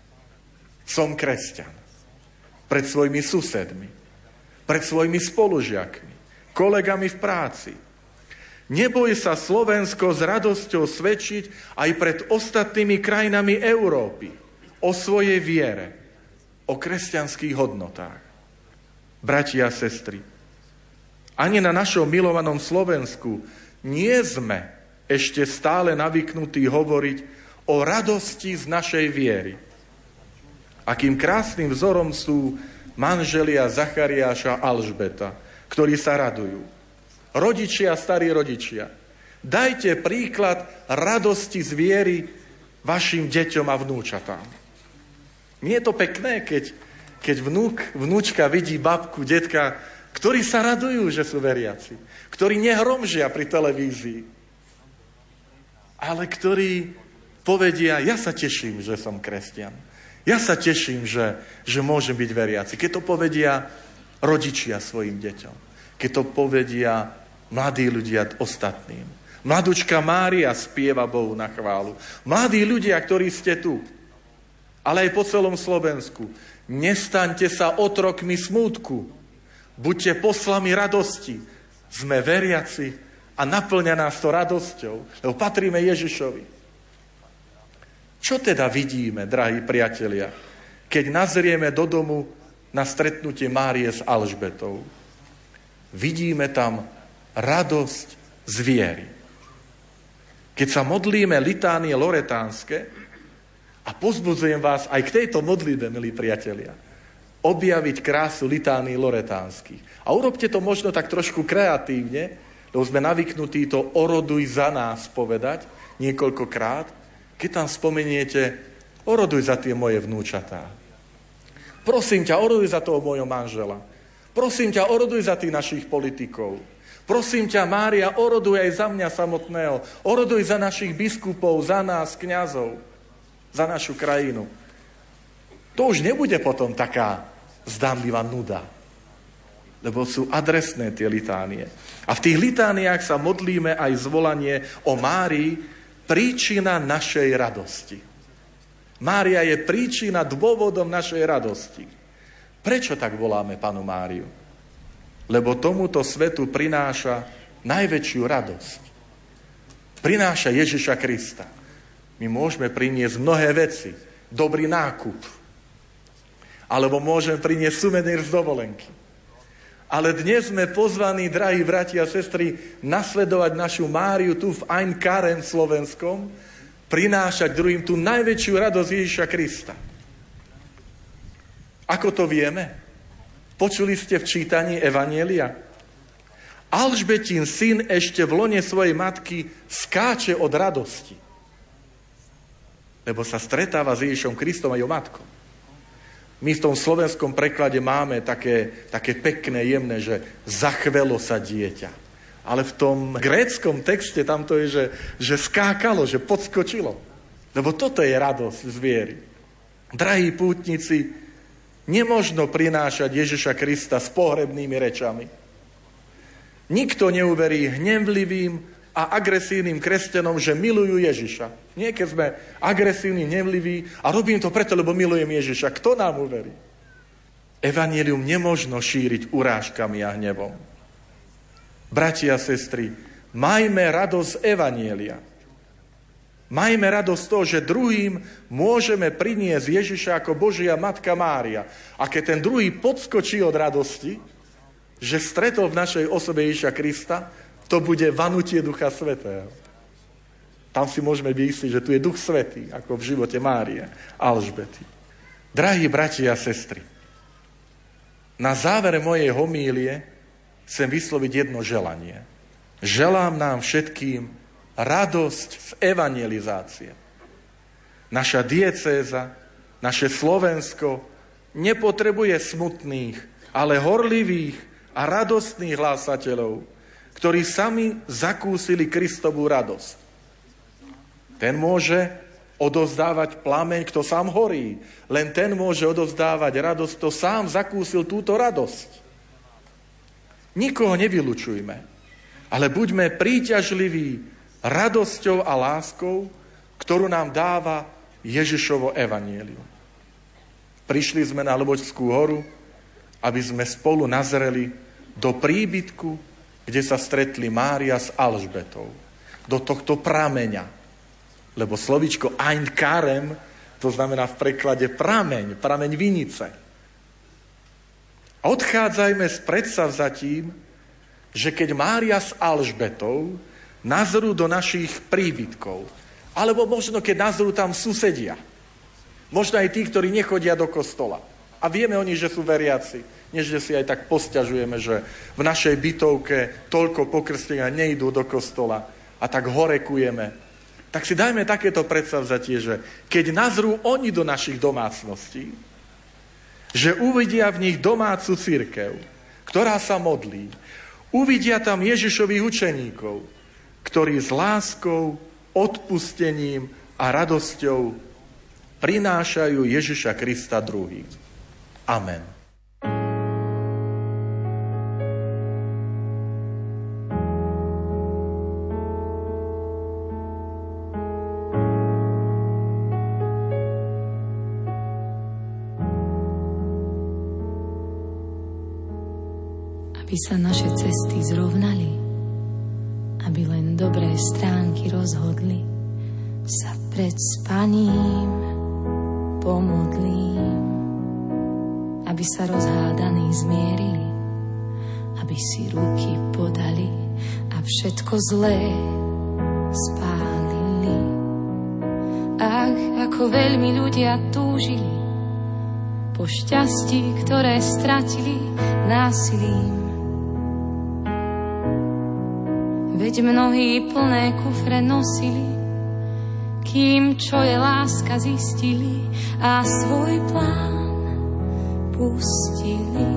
Som kresťan. Pred svojimi susedmi, pred svojimi spolužiakmi, kolegami v práci. Neboj sa Slovensko s radosťou svedčiť aj pred ostatnými krajinami Európy o svojej viere, o kresťanských hodnotách. Bratia a sestry, ani na našom milovanom Slovensku nie sme ešte stále navyknutí hovoriť o radosti z našej viery. Akým krásnym vzorom sú manželia Zachariáša a Alžbeta, ktorí sa radujú. Rodičia, starí rodičia, dajte príklad radosti z viery vašim deťom a vnúčatám. Nie je to pekné, keď vnúčka vidí babku, detka, ktorí sa radujú, že sú veriaci, ktorí nehromžia pri televízii, ale ktorí povedia, ja sa teším, že som kresťan. Ja sa teším, že môžem byť veriaci. Keď to povedia rodičia svojim deťom, keď to povedia mladí ľudia ostatným. Mladučka Mária spieva Bohu na chválu. Mladí ľudia, ktorí ste tu, ale aj po celom Slovensku, nestaňte sa otrokmi smútku. Buďte poslami radosti. Sme veriaci a naplňa nás to radosťou, lebo patríme Ježišovi. Čo teda vidíme, drahí priatelia, keď nazrieme do domu na stretnutie Márie s Alžbetou? Vidíme tam radosť z viery. Keď sa modlíme litánie loretánske, a pozbudzujem vás aj k tejto modlitbe, milí priatelia, objaviť krásu litánií loretánskych. A urobte to možno tak trošku kreatívne, lebo sme navyknutí to oroduj za nás povedať niekoľkokrát, keď tam spomeniete oroduj za tie moje vnúčatá. Prosím ťa, oroduj za toho mojho manžela. Prosím ťa, oroduj za tých našich politikov. Prosím ťa, Mária, oroduj aj za mňa samotného. Oroduj za našich biskupov, za nás, kňazov, za našu krajinu. To už nebude potom taká zdánlivá nuda, lebo sú adresné tie litánie. A v tých litániách sa modlíme aj zvolanie o Márii, príčina našej radosti. Mária je príčina, dôvodom našej radosti. Prečo tak voláme Pannu Máriu? Lebo tomuto svetu prináša najväčšiu radosť. Prináša Ježiša Krista. My môžeme priniesť mnohé veci. Dobrý nákup. Alebo môžeme priniesť suvenír z dovolenky. Ale dnes sme pozvaní, drahí bratia a sestry, nasledovať našu Máriu tu v Ein Karen slovenskom, prinášať druhým tú najväčšiu radosť Ježiša Krista. Ako to vieme? Počuli ste v čítaní Evanjelia? Alžbetín syn ešte v lone svojej matky skáče od radosti, lebo sa stretáva s Ježišom Kristom a jeho matkou. My v tom slovenskom preklade máme také pekné, jemné, že zachvelo sa dieťa. Ale v tom gréckom texte tam to je, že skákalo, že podskočilo. Lebo toto je radosť z viery. Drahí pútnici, nemožno prinášať Ježiša Krista s pohrebnými rečami. Nikto neuverí hnevlivým a agresívnym kresťanom, že milujú Ježiša. Nie, keď sme agresívni, hnevliví a robím to preto, lebo milujem Ježiša. Kto nám uverí? Evanjelium nemožno šíriť urážkami a hnevom. Bratia a sestry, majme radosť z Evanjelia. Majme radosť z toho, že druhým môžeme priniesť Ježiša ako Božia Matka Mária. A keď ten druhý podskočí od radosti, že stretol v našej osobe Ježiša Krista, to bude vanutie Ducha Svätého. Tam si môžeme byť istí, že tu je Duch Svätý, ako v živote Márie a Alžbety. Drahí bratia a sestry, na závere mojej homílie chcem vysloviť jedno želanie. Želám nám všetkým radosť z evangelizácie. Naša diecéza, naše Slovensko nepotrebuje smutných, ale horlivých a radostných hlásateľov, ktorí sami zakúsili Kristovú radosť. Ten môže odovzdávať plameň, kto sám horí. Len ten môže odovzdávať radosť, kto sám zakúsil túto radosť. Nikoho nevylučujme, ale buďme príťažliví radosťou a láskou, ktorú nám dáva Ježišovo evanjelium. Prišli sme na Lvočskú horu, aby sme spolu nazreli do príbytku, kde sa stretli Mária s Alžbetou. Do tohto prameňa. Lebo slovíčko Ein Karem, to znamená v preklade prameň vinice. A odchádzajme s predsavzatím, že keď Mária s Alžbetou nazrú do našich príbytkov, alebo možno keď nazrú tam susedia, možno aj tí, ktorí nechodia do kostola. A vieme oni, že sú veriaci. Nie, že si aj tak posťažujeme, že v našej bytovke toľko pokrstenia nejdú do kostola a tak horekujeme. Tak si dajme takéto predsavzatie, že keď nazrú oni do našich domácností, že uvidia v nich domácu cirkev, ktorá sa modlí, uvidia tam Ježišových učeníkov, ktorí s láskou, odpustením a radosťou prinášajú Ježiša Krista druhým. Amen. Aby sa naše cesty zrovnali, aby len dobré stránky rozhodli, sa pred spaním pomodlím, aby sa rozhádaní zmierili, aby si ruky podali a všetko zlé spálili. Ach, ako veľmi ľudia túžili po šťastí, ktoré stratili násilím. Veď mnohí plné kufre nosili, kým čo je láska zistili a svoj plán pustili.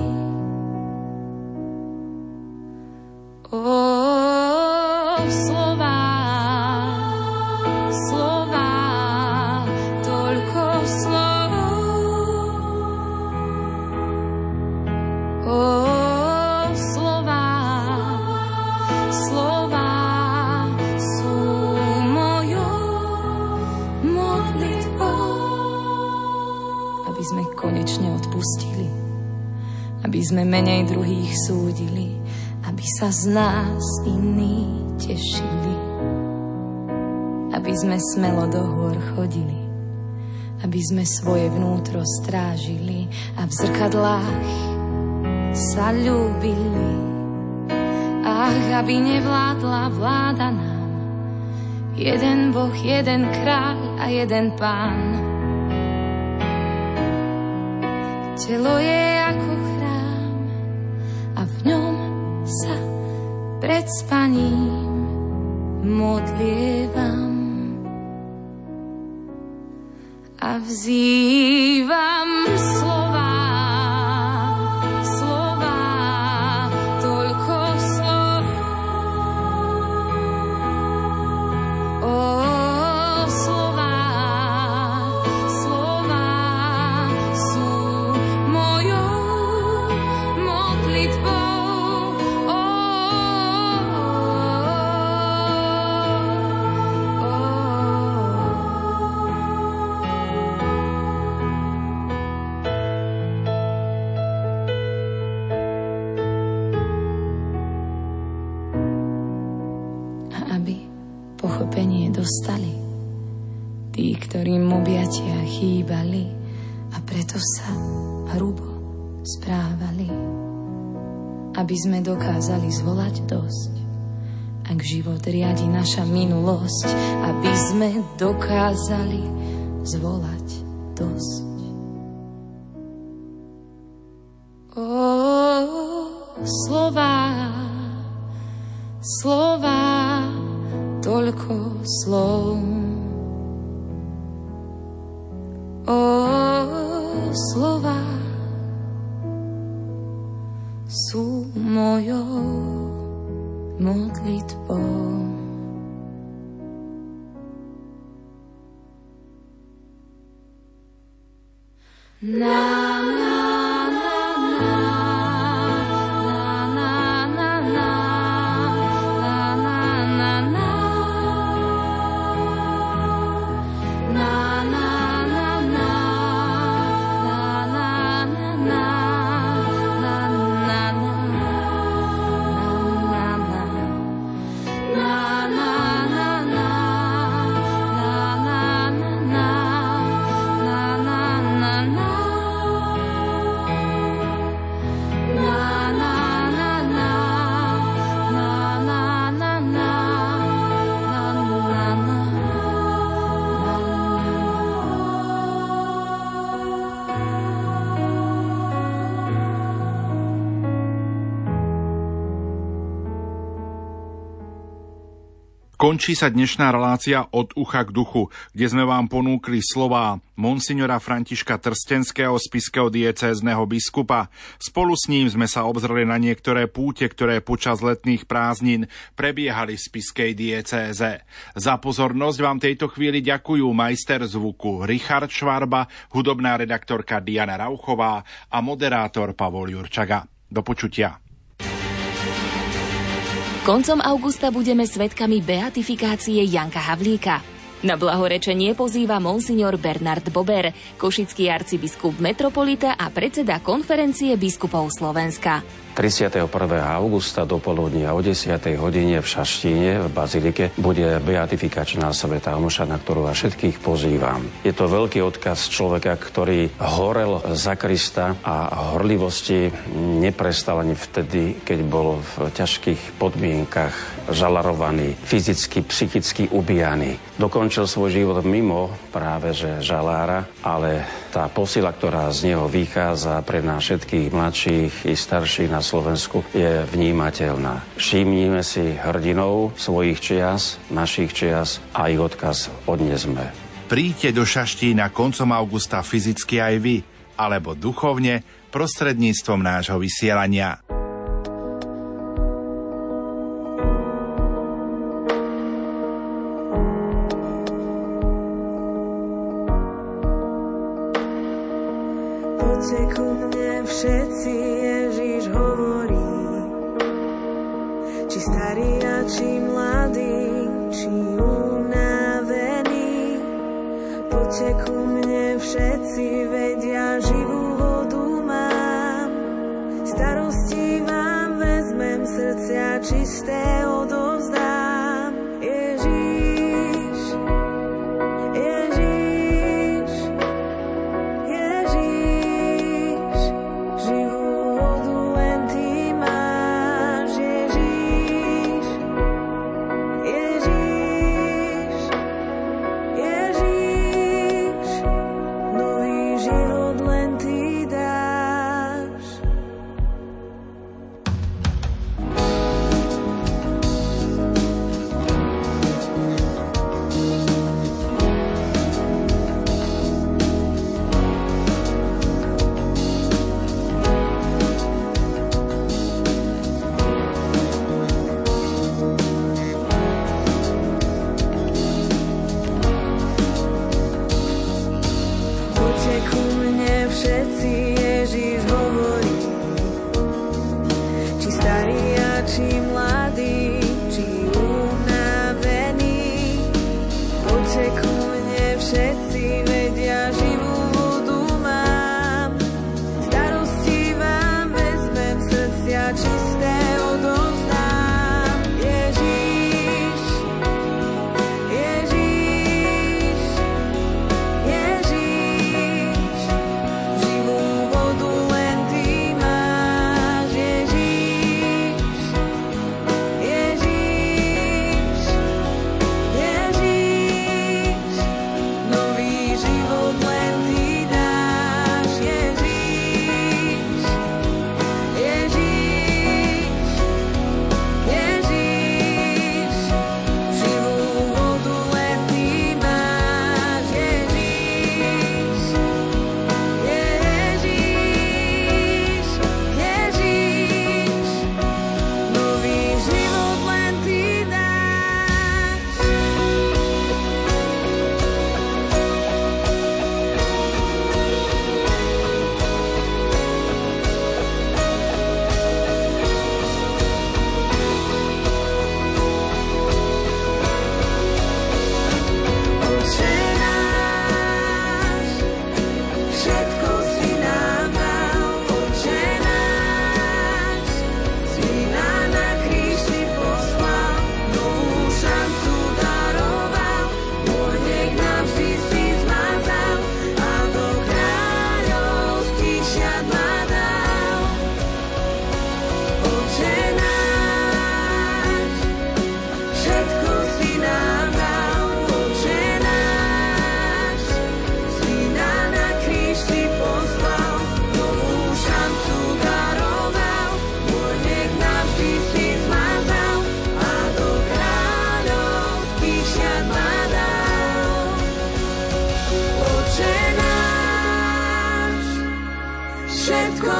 Slova, toľko slov. Slova sú mojou modlitbou. Aby sme konečne odpustili, aby sme menej druhých súdili, aby sa z nás iní tešili, aby sme smelo do hôr chodili, aby sme svoje vnútro strážili a v zrkadlách sa ľúbili. Ach, aby nevládla vláda nám, jeden Boh, jeden kráľ a jeden Pán. Telo je ako chrám a v ňom sa pred spaním modlievam a vzývam slova, toľko slov. Slova sú mojou modlitbou. Pochopenie dostali tí, ktorým objatia chýbali a preto sa hrubo správali, aby sme dokázali zvolať dosť, ak život riadi naša minulosť, aby sme dokázali zvolať dosť. Slova, toľko slov. Slova sú mojou modlitbou. Končí sa dnešná relácia Od ucha k duchu, kde sme vám ponúkli slová monsignora Františka Trstenského, spišského diecézneho biskupa. Spolu s ním sme sa obzreli na niektoré púte, ktoré počas letných prázdnin prebiehali v spišskej diecéze. Za pozornosť vám tejto chvíli ďakujú majster zvuku Richard Švarba, hudobná redaktorka Diana Rauchová a moderátor Pavol Jurčaga. Do počutia. Koncom augusta budeme svedkami beatifikácie Janka Havlíka. Na blahorečenie pozýva monsignor Bernard Bober, košický arcibiskup metropolita a predseda konferencie biskupov Slovenska. 31. augusta do poludnia o 10. hodine v Šaštíne v Bazilike bude beatifikačná svätá omša, na ktorú vás všetkých pozývam. Je to veľký odkaz človeka, ktorý horel za Krista a horlivosti neprestal ani vtedy, keď bol v ťažkých podmienkach žalarovaný, fyzicky, psychicky ubíjaný. Dokončil svoj život mimo práve že žalára, ale tá posila, ktorá z neho vychádza pre nás všetkých mladších i starších na Slovensku, je vnímateľná. Všimnime si hrdinov svojich čias, našich čias a ich odkaz odnesme. Príďte do Šaštína koncom augusta fyzicky aj vy, alebo duchovne prostredníctvom nášho vysielania. Poďte ku mne všetci, Ježiš hovorí, či starí a či mladí, či unavení. Poďte ku mne všetci, vedia, živú vodu mám. Starosti vám vezmem, srdcia čisté odovzdám. Ježiš, Ježiš, Ježiš, živú vodu len ty máš. Ježiš, Ježiš, Ježiš, nový život len ty dáš. Poďte ku mne všetci, Ježiš hovorí, či starí a či mladí, či unavení. Poďte ku mne všetci, vedia, živú vodu mám. Starosti vám vezmem, srdcia čisté odovzdám. Ježiš, Ježiš, Ježiš, živú vodu len ty máš. Ježiš, Ježiš, Ježiš, nový život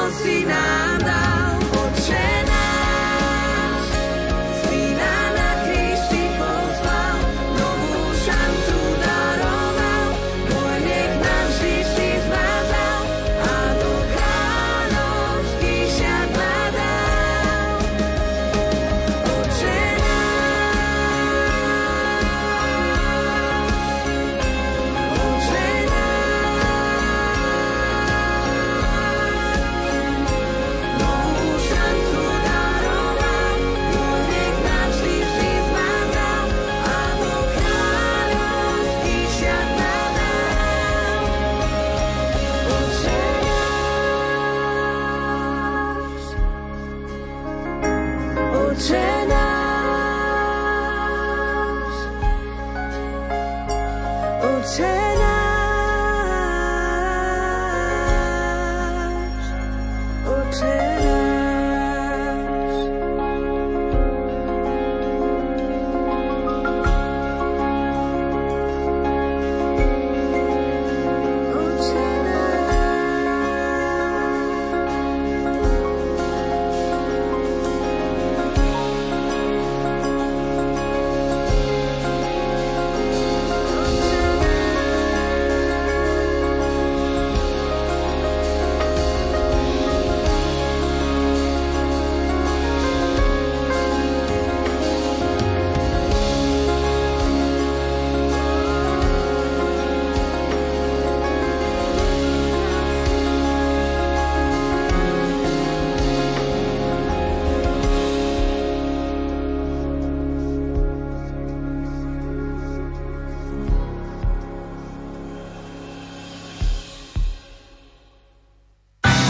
si nás.